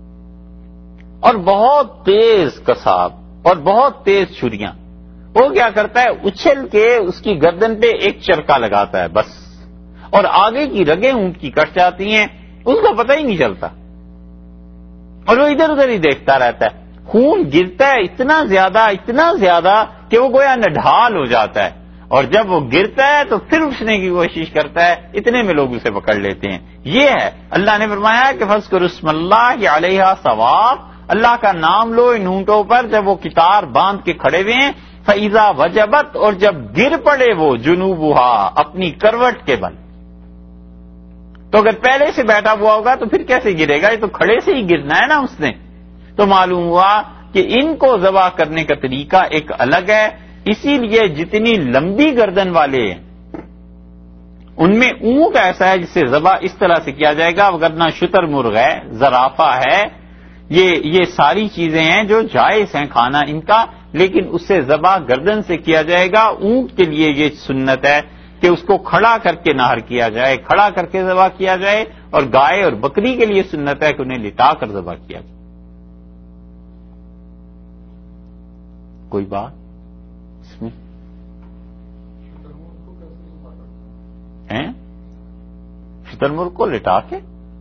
A: اور بہت تیز قصاب اور بہت تیز چھریاں. وہ کیا کرتا ہے، اچھل کے اس کی گردن پہ ایک چرکا لگاتا ہے بس، اور آگے کی رگیں اونٹ کی کٹ جاتی ہیں، اس کو پتہ ہی نہیں چلتا اور وہ ادھر ادھر ہی دیکھتا رہتا ہے. خون گرتا ہے اتنا زیادہ کہ وہ گویا نڈھال ہو جاتا ہے اور جب وہ گرتا ہے تو پھر اٹھنے کی کوشش کرتا ہے. اتنے میں لوگ اسے پکڑ لیتے ہیں. یہ ہے اللہ نے فرمایا کہ فذکروا اسم اللہ علیہا ثواب، اللہ کا نام لو ان اونٹوں پر جب وہ کتار باندھ کے کھڑے ہوئے ہیں. فَإِذَا وَجَبَتْ، اور جب گر پڑے وہ جنوبها، اپنی کروٹ کے بل. تو اگر پہلے سے بیٹھا ہوا ہوگا تو پھر کیسے گرے گا؟ یہ تو کھڑے سے ہی گرنا ہے نا اس نے. تو معلوم ہوا کہ ان کو ذبح کرنے کا طریقہ ایک الگ ہے. اسی لیے جتنی لمبی گردن والے ہیں ان میں اونٹ ایسا ہے جسے ذبح اس طرح سے کیا جائے گا، وگرنہ شتر مرغ ہے، زرافہ ہے، یہ ساری چیزیں ہیں جو جائز ہیں کھانا ان کا، لیکن اس سے ذبح گردن سے کیا جائے گا. اونٹ کے لیے یہ سنت ہے کہ اس کو کھڑا کر کے نہر کیا جائے، کھڑا کر کے ذبح کیا جائے. اور گائے اور بکری کے لیے سنت ہے کہ انہیں لٹا کر ذبح کیا جائے. کوئی بات اس میں ہیں؟ شتر مرغ کو لٹا کے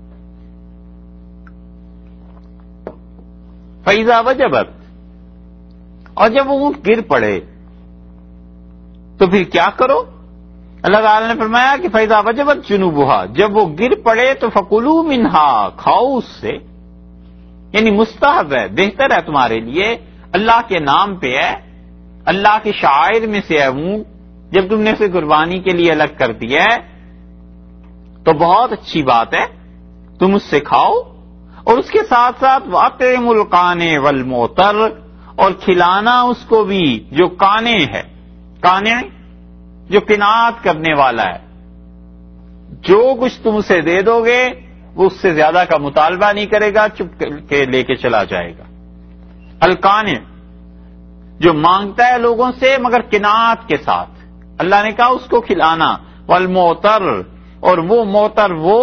A: فَإِذَا وَجَبَتْ، اور جب وہ اونٹ گر پڑے تو پھر کیا کرو؟ اللہ تعالی نے فرمایا کہ فَإِذَا وَجَبَتْ جُنُوبُهَا، جب وہ گر پڑے تو فَكُلُوا مِنْهَا، کھاؤ اس سے. یعنی مستحب ہے، بہتر ہے تمہارے لیے، اللہ کے نام پہ ہے، اللہ کے شعائر میں سے ہے اونٹ. جب تم نے اسے قربانی کے لیے الگ کر دیا ہے تو بہت اچھی بات ہے، تم اس سے کھاؤ. اور اس کے ساتھ ساتھ وَأَطْعِمُوا الْقَانِعَ وَالْمُعْتَرَّ، اور کھلانا اس کو بھی جو قانع ہے. قانع جو قناعت کرنے والا ہے، جو کچھ تم اسے دے دو گے وہ اس سے زیادہ کا مطالبہ نہیں کرے گا، چپ کے لے کے چلا جائے گا. القانع جو مانگتا ہے لوگوں سے مگر قناعت کے ساتھ، اللہ نے کہا اس کو کھلانا. والمعتر، اور وہ معتر، وہ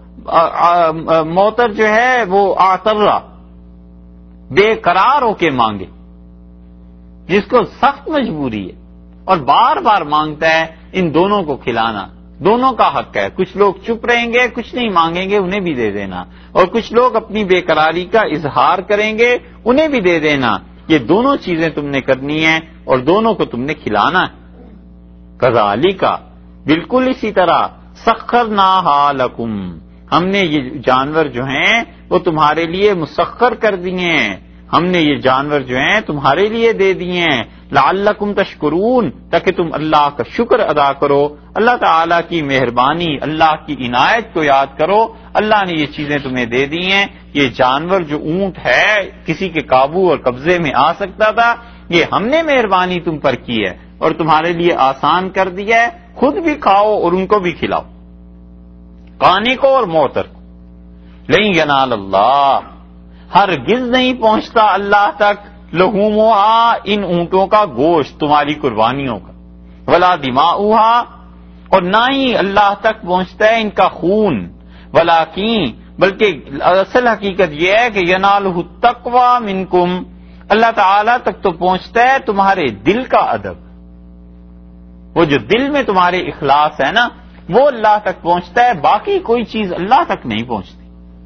A: معتر جو ہے وہ آترہ، بے قرار ہو کے مانگے، جس کو سخت مجبوری ہے اور بار بار مانگتا ہے، ان دونوں کو کھلانا. دونوں کا حق ہے. کچھ لوگ چپ رہیں گے، کچھ نہیں مانگیں گے، انہیں بھی دے دینا، اور کچھ لوگ اپنی بے قراری کا اظہار کریں گے، انہیں بھی دے دینا. یہ دونوں چیزیں تم نے کرنی ہیں اور دونوں کو تم نے کھلانا ہے. کذالک، بالکل اسی طرح سخرناہا لکم، ہم نے یہ جانور جو ہیں وہ تمہارے لیے مسخر کر دیے ہیں، ہم نے یہ جانور جو ہیں تمہارے لیے دے دیے ہیں، لعلکم تشکرون، تاکہ تم اللہ کا شکر ادا کرو، اللہ تعالیٰ کی مہربانی، اللہ کی عنایت کو یاد کرو، اللہ نے یہ چیزیں تمہیں دے دی ہیں۔ یہ جانور جو اونٹ ہے کسی کے قابو اور قبضے میں آ سکتا تھا، یہ ہم نے مہربانی تم پر کی ہے اور تمہارے لیے آسان کر دیا ہے، خود بھی کھاؤ اور ان کو بھی کھلاؤ، کانے کو اور معتر کو۔ لن ینال اللہ، ہرگز نہیں پہنچتا اللہ تک، لحومھا، ان اونٹوں کا گوشت، تمہاری قربانیوں کا، ولا دماؤھا، اور نہ ہی اللہ تک پہنچتا ہے ان کا خون، ولیکن، بلکہ اصل حقیقت یہ ہے کہ ینالہ التقوی منکم، اللہ تعالیٰ تک تو پہنچتا ہے تمہارے دل کا ادب، وہ جو دل میں تمہارے اخلاص ہے نا وہ اللہ تک پہنچتا ہے، باقی کوئی چیز اللہ تک نہیں پہنچتی۔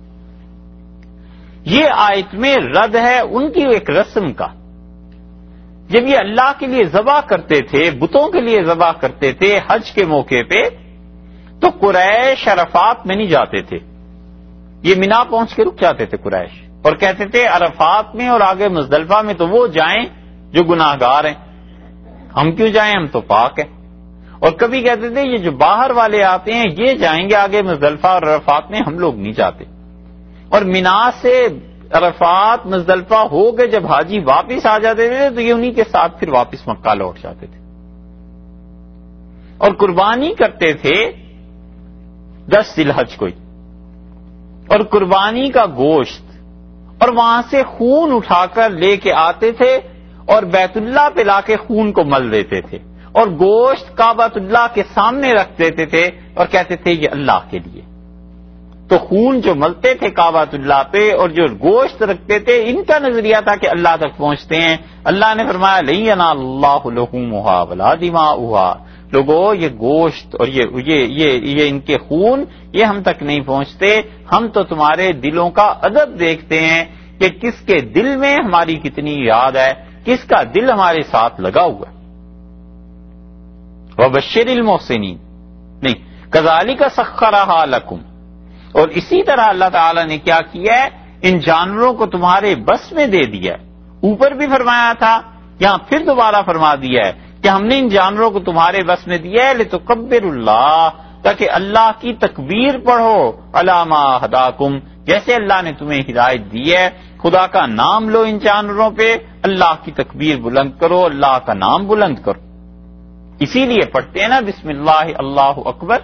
A: یہ آیت میں رد ہے ان کی ایک رسم کا، جب یہ اللہ کے لیے ذبح کرتے تھے، بتوں کے لیے ذبح کرتے تھے حج کے موقع پہ، تو قریش عرفات میں نہیں جاتے تھے، یہ مینا پہنچ کے رک جاتے تھے قریش، اور کہتے تھے عرفات میں اور آگے مزدلفہ میں تو وہ جائیں جو گناہ گار ہیں، ہم کیوں جائیں، ہم تو پاک ہیں۔ اور کبھی کہتے تھے یہ جو باہر والے آتے ہیں یہ جائیں گے آگے مزدلفہ اور عرفات میں، ہم لوگ نہیں جاتے۔ اور مینا سے عرفات مزدلفہ ہو کے جب حاجی واپس آ جاتے تھے تو یہ انہی کے ساتھ پھر واپس مکہ لوٹ جاتے تھے، اور قربانی کرتے تھے 10 ذی الحج کو، اور قربانی کا گوشت، اور وہاں سے خون اٹھا کر لے کے آتے تھے اور بیت اللہ پہ لا کے خون کو مل دیتے تھے، اور گوشت کعبۃ اللہ کے سامنے رکھ دیتے تھے اور کہتے تھے یہ اللہ کے لیے۔ تو خون جو ملتے تھے کعبۃ اللہ پہ اور جو گوشت رکھتے تھے، ان کا نظریہ تھا کہ اللہ تک پہنچتے ہیں۔ اللہ نے فرمایا لن ینال اللہ لحومھا ولا دماؤھا، لوگو یہ گوشت اور یہ ان کے خون یہ ہم تک نہیں پہنچتے، ہم تو تمہارے دلوں کا ادب دیکھتے ہیں کہ کس کے دل میں ہماری کتنی یاد ہے، کس کا دل ہمارے ساتھ لگا ہوا ہے۔ وبشر المحسنین، نہیں، کذالک سخرھا لکم، اور اسی طرح اللہ تعالیٰ نے کیا کیا ہے، ان جانوروں کو تمہارے بس میں دے دیا ہے۔ اوپر بھی فرمایا تھا، یہاں پھر دوبارہ فرما دیا ہے کہ ہم نے ان جانوروں کو تمہارے بس میں دیا ہے لتکبروا اللہ، تاکہ اللہ کی تکبیر پڑھو، علی ما ھداکم، جیسے اللہ نے تمہیں ہدایت دی ہے، خدا کا نام لو ان جانوروں پہ، اللہ کی تکبیر بلند کرو، اللہ کا نام بلند کرو۔ اسی لیے پڑھتے ہیں نا بسم اللہ اللہ اکبر،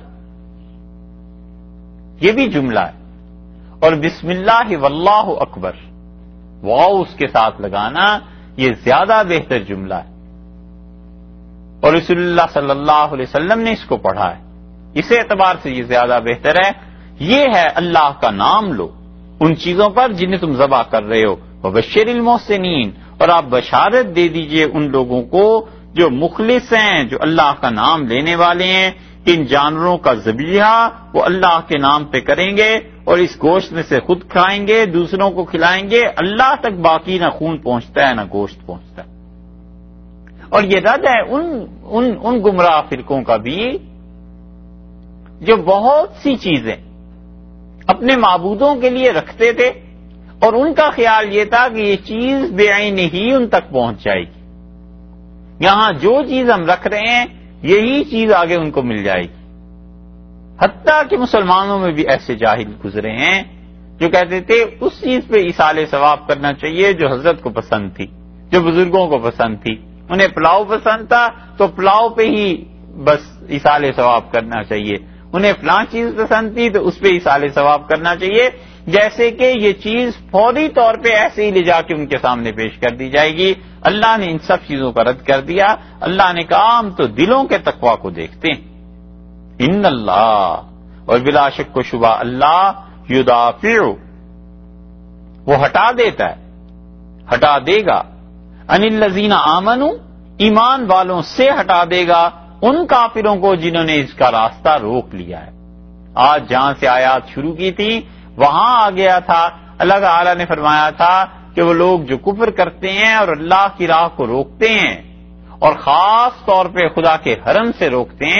A: یہ بھی جملہ ہے، اور بسم اللہ واللہ اکبر واو اس کے ساتھ لگانا یہ زیادہ بہتر جملہ ہے، اور رسول اللہ صلی اللہ علیہ وسلم نے اس کو پڑھا ہے، اس اعتبار سے یہ زیادہ بہتر ہے۔ یہ ہے اللہ کا نام لو ان چیزوں پر جنہیں تم ذبح کر رہے ہو، وبشر المحسنین، اور آپ بشارت دے دیجئے ان لوگوں کو جو مخلص ہیں، جو اللہ کا نام لینے والے ہیں، ان جانوروں کا ذبیحہ وہ اللہ کے نام پہ کریں گے اور اس گوشت میں سے خود کھائیں گے، دوسروں کو کھلائیں گے، اللہ تک باقی نہ خون پہنچتا ہے نہ گوشت پہنچتا ہے۔ اور یہ رد ہے ان گمراہ فرقوں کا بھی جو بہت سی چیزیں اپنے معبودوں کے لیے رکھتے تھے اور ان کا خیال یہ تھا کہ یہ چیز بے عین ہی ان تک پہنچ جائے گی، یہاں جو چیز ہم رکھ رہے ہیں یہی چیز آگے ان کو مل جائے گی۔ حتیٰ کہ مسلمانوں میں بھی ایسے جاہل گزرے ہیں جو کہتے تھے اس چیز پہ ایصال ثواب کرنا چاہیے جو حضرت کو پسند تھی، جو بزرگوں کو پسند تھی، انہیں پلاؤ پسند تھا تو پلاؤ پہ ہی بس ایصال ثواب کرنا چاہیے، انہیں فلاں چیز پسند تھی تو اس پہ ایصال ثواب کرنا چاہیے، جیسے کہ یہ چیز فوری طور پہ ایسے ہی لے جا کے ان کے سامنے پیش کر دی جائے گی۔ اللہ نے ان سب چیزوں کا رد کر دیا، اللہ نے کہا ہم تو دلوں کے تقویٰ کو دیکھتے ہیں۔ ان اللہ، اور بلا شک و شبہ اللہ، یدافع، وہ ہٹا دیتا ہے، ہٹا دے گا، ان الذین آمنوا، ایمان والوں سے ہٹا دے گا ان کافروں کو جنہوں نے اس کا راستہ روک لیا ہے۔ آج جہاں سے آیات شروع کی تھی وہاں آ گیا تھا، اللہ تعالیٰ نے فرمایا تھا کہ وہ لوگ جو کفر کرتے ہیں اور اللہ کی راہ کو روکتے ہیں اور خاص طور پہ خدا کے حرم سے روکتے ہیں،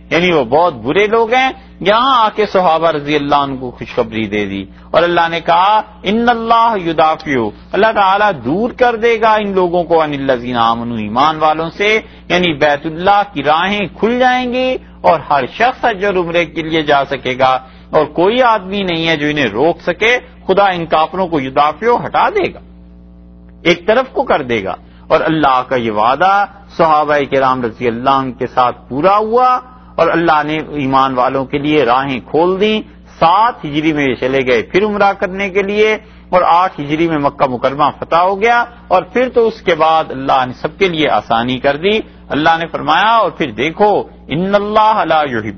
A: یعنی وہ بہت برے لوگ ہیں. یہاں آ کے صحابہ رضی اللہ عنہ کو خوشخبری دے دی اور اللہ نے کہا ان اللہ یدافع، اللہ تعالیٰ دور کر دے گا ان لوگوں کو عن الذین آمنوا، ایمان والوں سے، یعنی بیت اللہ کی راہیں کھل جائیں گی اور ہر شخص حج اور عمرے کے لیے جا سکے گا اور کوئی آدمی نہیں ہے جو انہیں روک سکے. خدا ان کافروں کو یدافع ہٹا دے گا، ایک طرف کو کر دے گا. اور اللہ کا یہ وعدہ صحابہ کرام رضی اللہ عنہ کے ساتھ پورا ہوا اور اللہ نے ایمان والوں کے لیے راہیں کھول دیں. 7 ہجری میں چلے گئے پھر عمرہ کرنے کے لیے اور 8 ہجری میں مکہ مکرمہ فتح ہو گیا اور پھر تو اس کے بعد اللہ نے سب کے لیے آسانی کر دی. اللہ نے فرمایا اور پھر دیکھو ان اللہ لا یحب،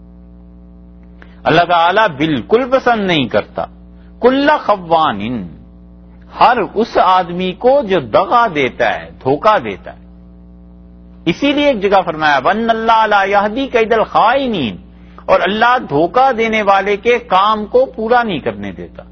A: اللہ تعالیٰ بالکل پسند نہیں کرتا کل خوان، ہر اس آدمی کو جو دغا دیتا ہے، دھوکہ دیتا ہے. اسی لیے ایک جگہ فرمایا وَأَنَّ اللَّهَ لَا يَهْدِي كَيْدَ الْخَائِنِينَ، اور اللہ دھوکہ دینے والے کے کام کو پورا نہیں کرنے دیتا.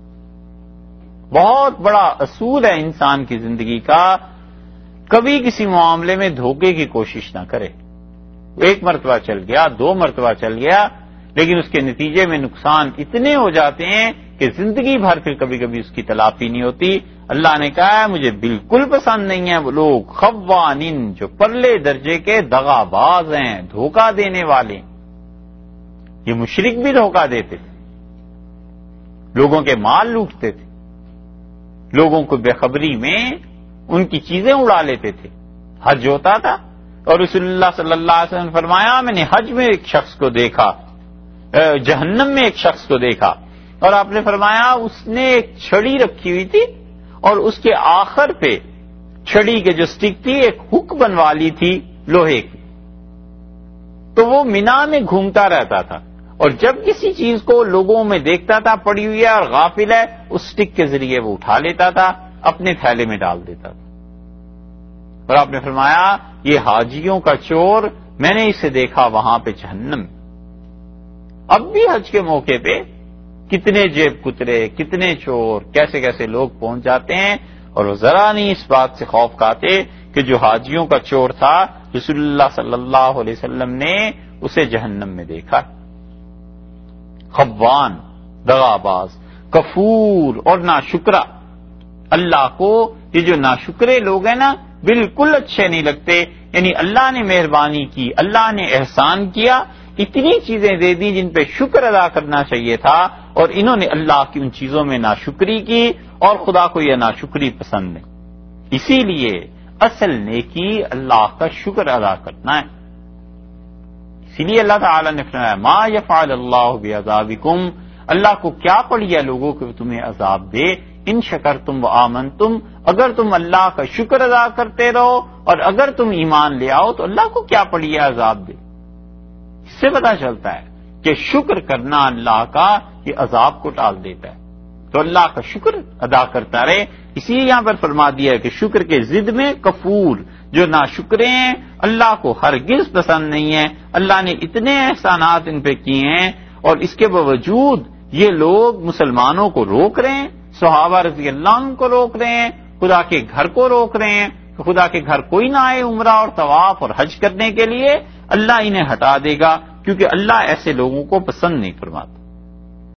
A: بہت بڑا اصول ہے انسان کی زندگی کا، کبھی کسی معاملے میں دھوکے کی کوشش نہ کرے. ایک مرتبہ چل گیا، 2 مرتبہ چل گیا، لیکن اس کے نتیجے میں نقصان اتنے ہو جاتے ہیں کہ زندگی بھر پھر کبھی کبھی اس کی تلافی نہیں ہوتی. اللہ نے کہا ہے مجھے بالکل پسند نہیں ہے وہ لوگ خوانین جو پرلے درجے کے دغا باز ہیں، دھوکہ دینے والے. یہ مشرک بھی دھوکہ دیتے تھے، لوگوں کے مال لوٹتے تھے، لوگوں کو بے خبری میں ان کی چیزیں اڑا لیتے تھے. حج ہوتا تھا اور رسول اللہ صلی اللہ علیہ وسلم نے فرمایا میں نے حج میں ایک شخص کو دیکھا، جہنم میں ایک شخص کو دیکھا، اور آپ نے فرمایا اس نے ایک چھڑی رکھی ہوئی تھی اور اس کے آخر پہ چھڑی کے جو سٹک تھی ایک ہک بنوا لی تھی لوہے کی، تو وہ مینا میں گھومتا رہتا تھا اور جب کسی چیز کو لوگوں میں دیکھتا تھا پڑی ہوئی ہے اور غافل ہے، اس سٹک کے ذریعے وہ اٹھا لیتا تھا، اپنے تھیلے میں ڈال دیتا تھا. اور آپ نے فرمایا یہ حاجیوں کا چور، میں نے اسے دیکھا وہاں پہ جہنم. اب بھی حج کے موقع پہ کتنے جیب کترے، کتنے چور، کیسے کیسے لوگ پہنچ جاتے ہیں اور وہ ذرا نہیں اس بات سے خوف کھاتے کہ جو حاجیوں کا چور تھا رسول اللہ صلی اللہ علیہ وسلم نے اسے جہنم میں دیکھا. خوان، دغاباز، کفور اور ناشکرا. اللہ کو یہ جو ناشکرے لوگ ہیں نا بالکل اچھے نہیں لگتے. یعنی اللہ نے مہربانی کی، اللہ نے احسان کیا، اتنی چیزیں دے دی جن پہ شکر ادا کرنا چاہیے تھا اور انہوں نے اللہ کی ان چیزوں میں ناشکری کی اور خدا کو یہ ناشکری پسند نہیں. اسی لیے اصل نیکی اللہ کا شکر ادا کرنا ہے. اسی لیے اللہ تعالی نے فرمایا ما یفعل اللہ بعذابکم، اللہ کو کیا پڑی ہے لوگوں کو تمہیں عذاب دے، ان شکرتم و آمنتم، اگر تم اللہ کا شکر ادا کرتے رہو اور اگر تم ایمان لے آؤ تو اللہ کو کیا پڑی ہے عذاب دے. اس سے پتا چلتا ہے کہ شکر کرنا اللہ کا یہ عذاب کو ٹال دیتا ہے. تو اللہ کا شکر ادا کرتا رہے. اسی لیے یہاں پر فرما دیا ہے کہ شکر کے ضد میں کفور، جو ناشکرے ہیں اللہ کو ہرگز پسند نہیں ہے. اللہ نے اتنے احسانات ان پہ کیے ہیں اور اس کے باوجود یہ لوگ مسلمانوں کو روک رہے ہیں، صحابہ رضی اللہ عنہ کو روک رہے ہیں، خدا کے گھر کو روک رہے ہیں کہ خدا کے گھر کوئی نہ آئے عمرہ اور طواف اور حج کرنے کے لیے. اللہ انہیں ہٹا دے گا کیونکہ اللہ ایسے لوگوں کو پسند نہیں فرماتا.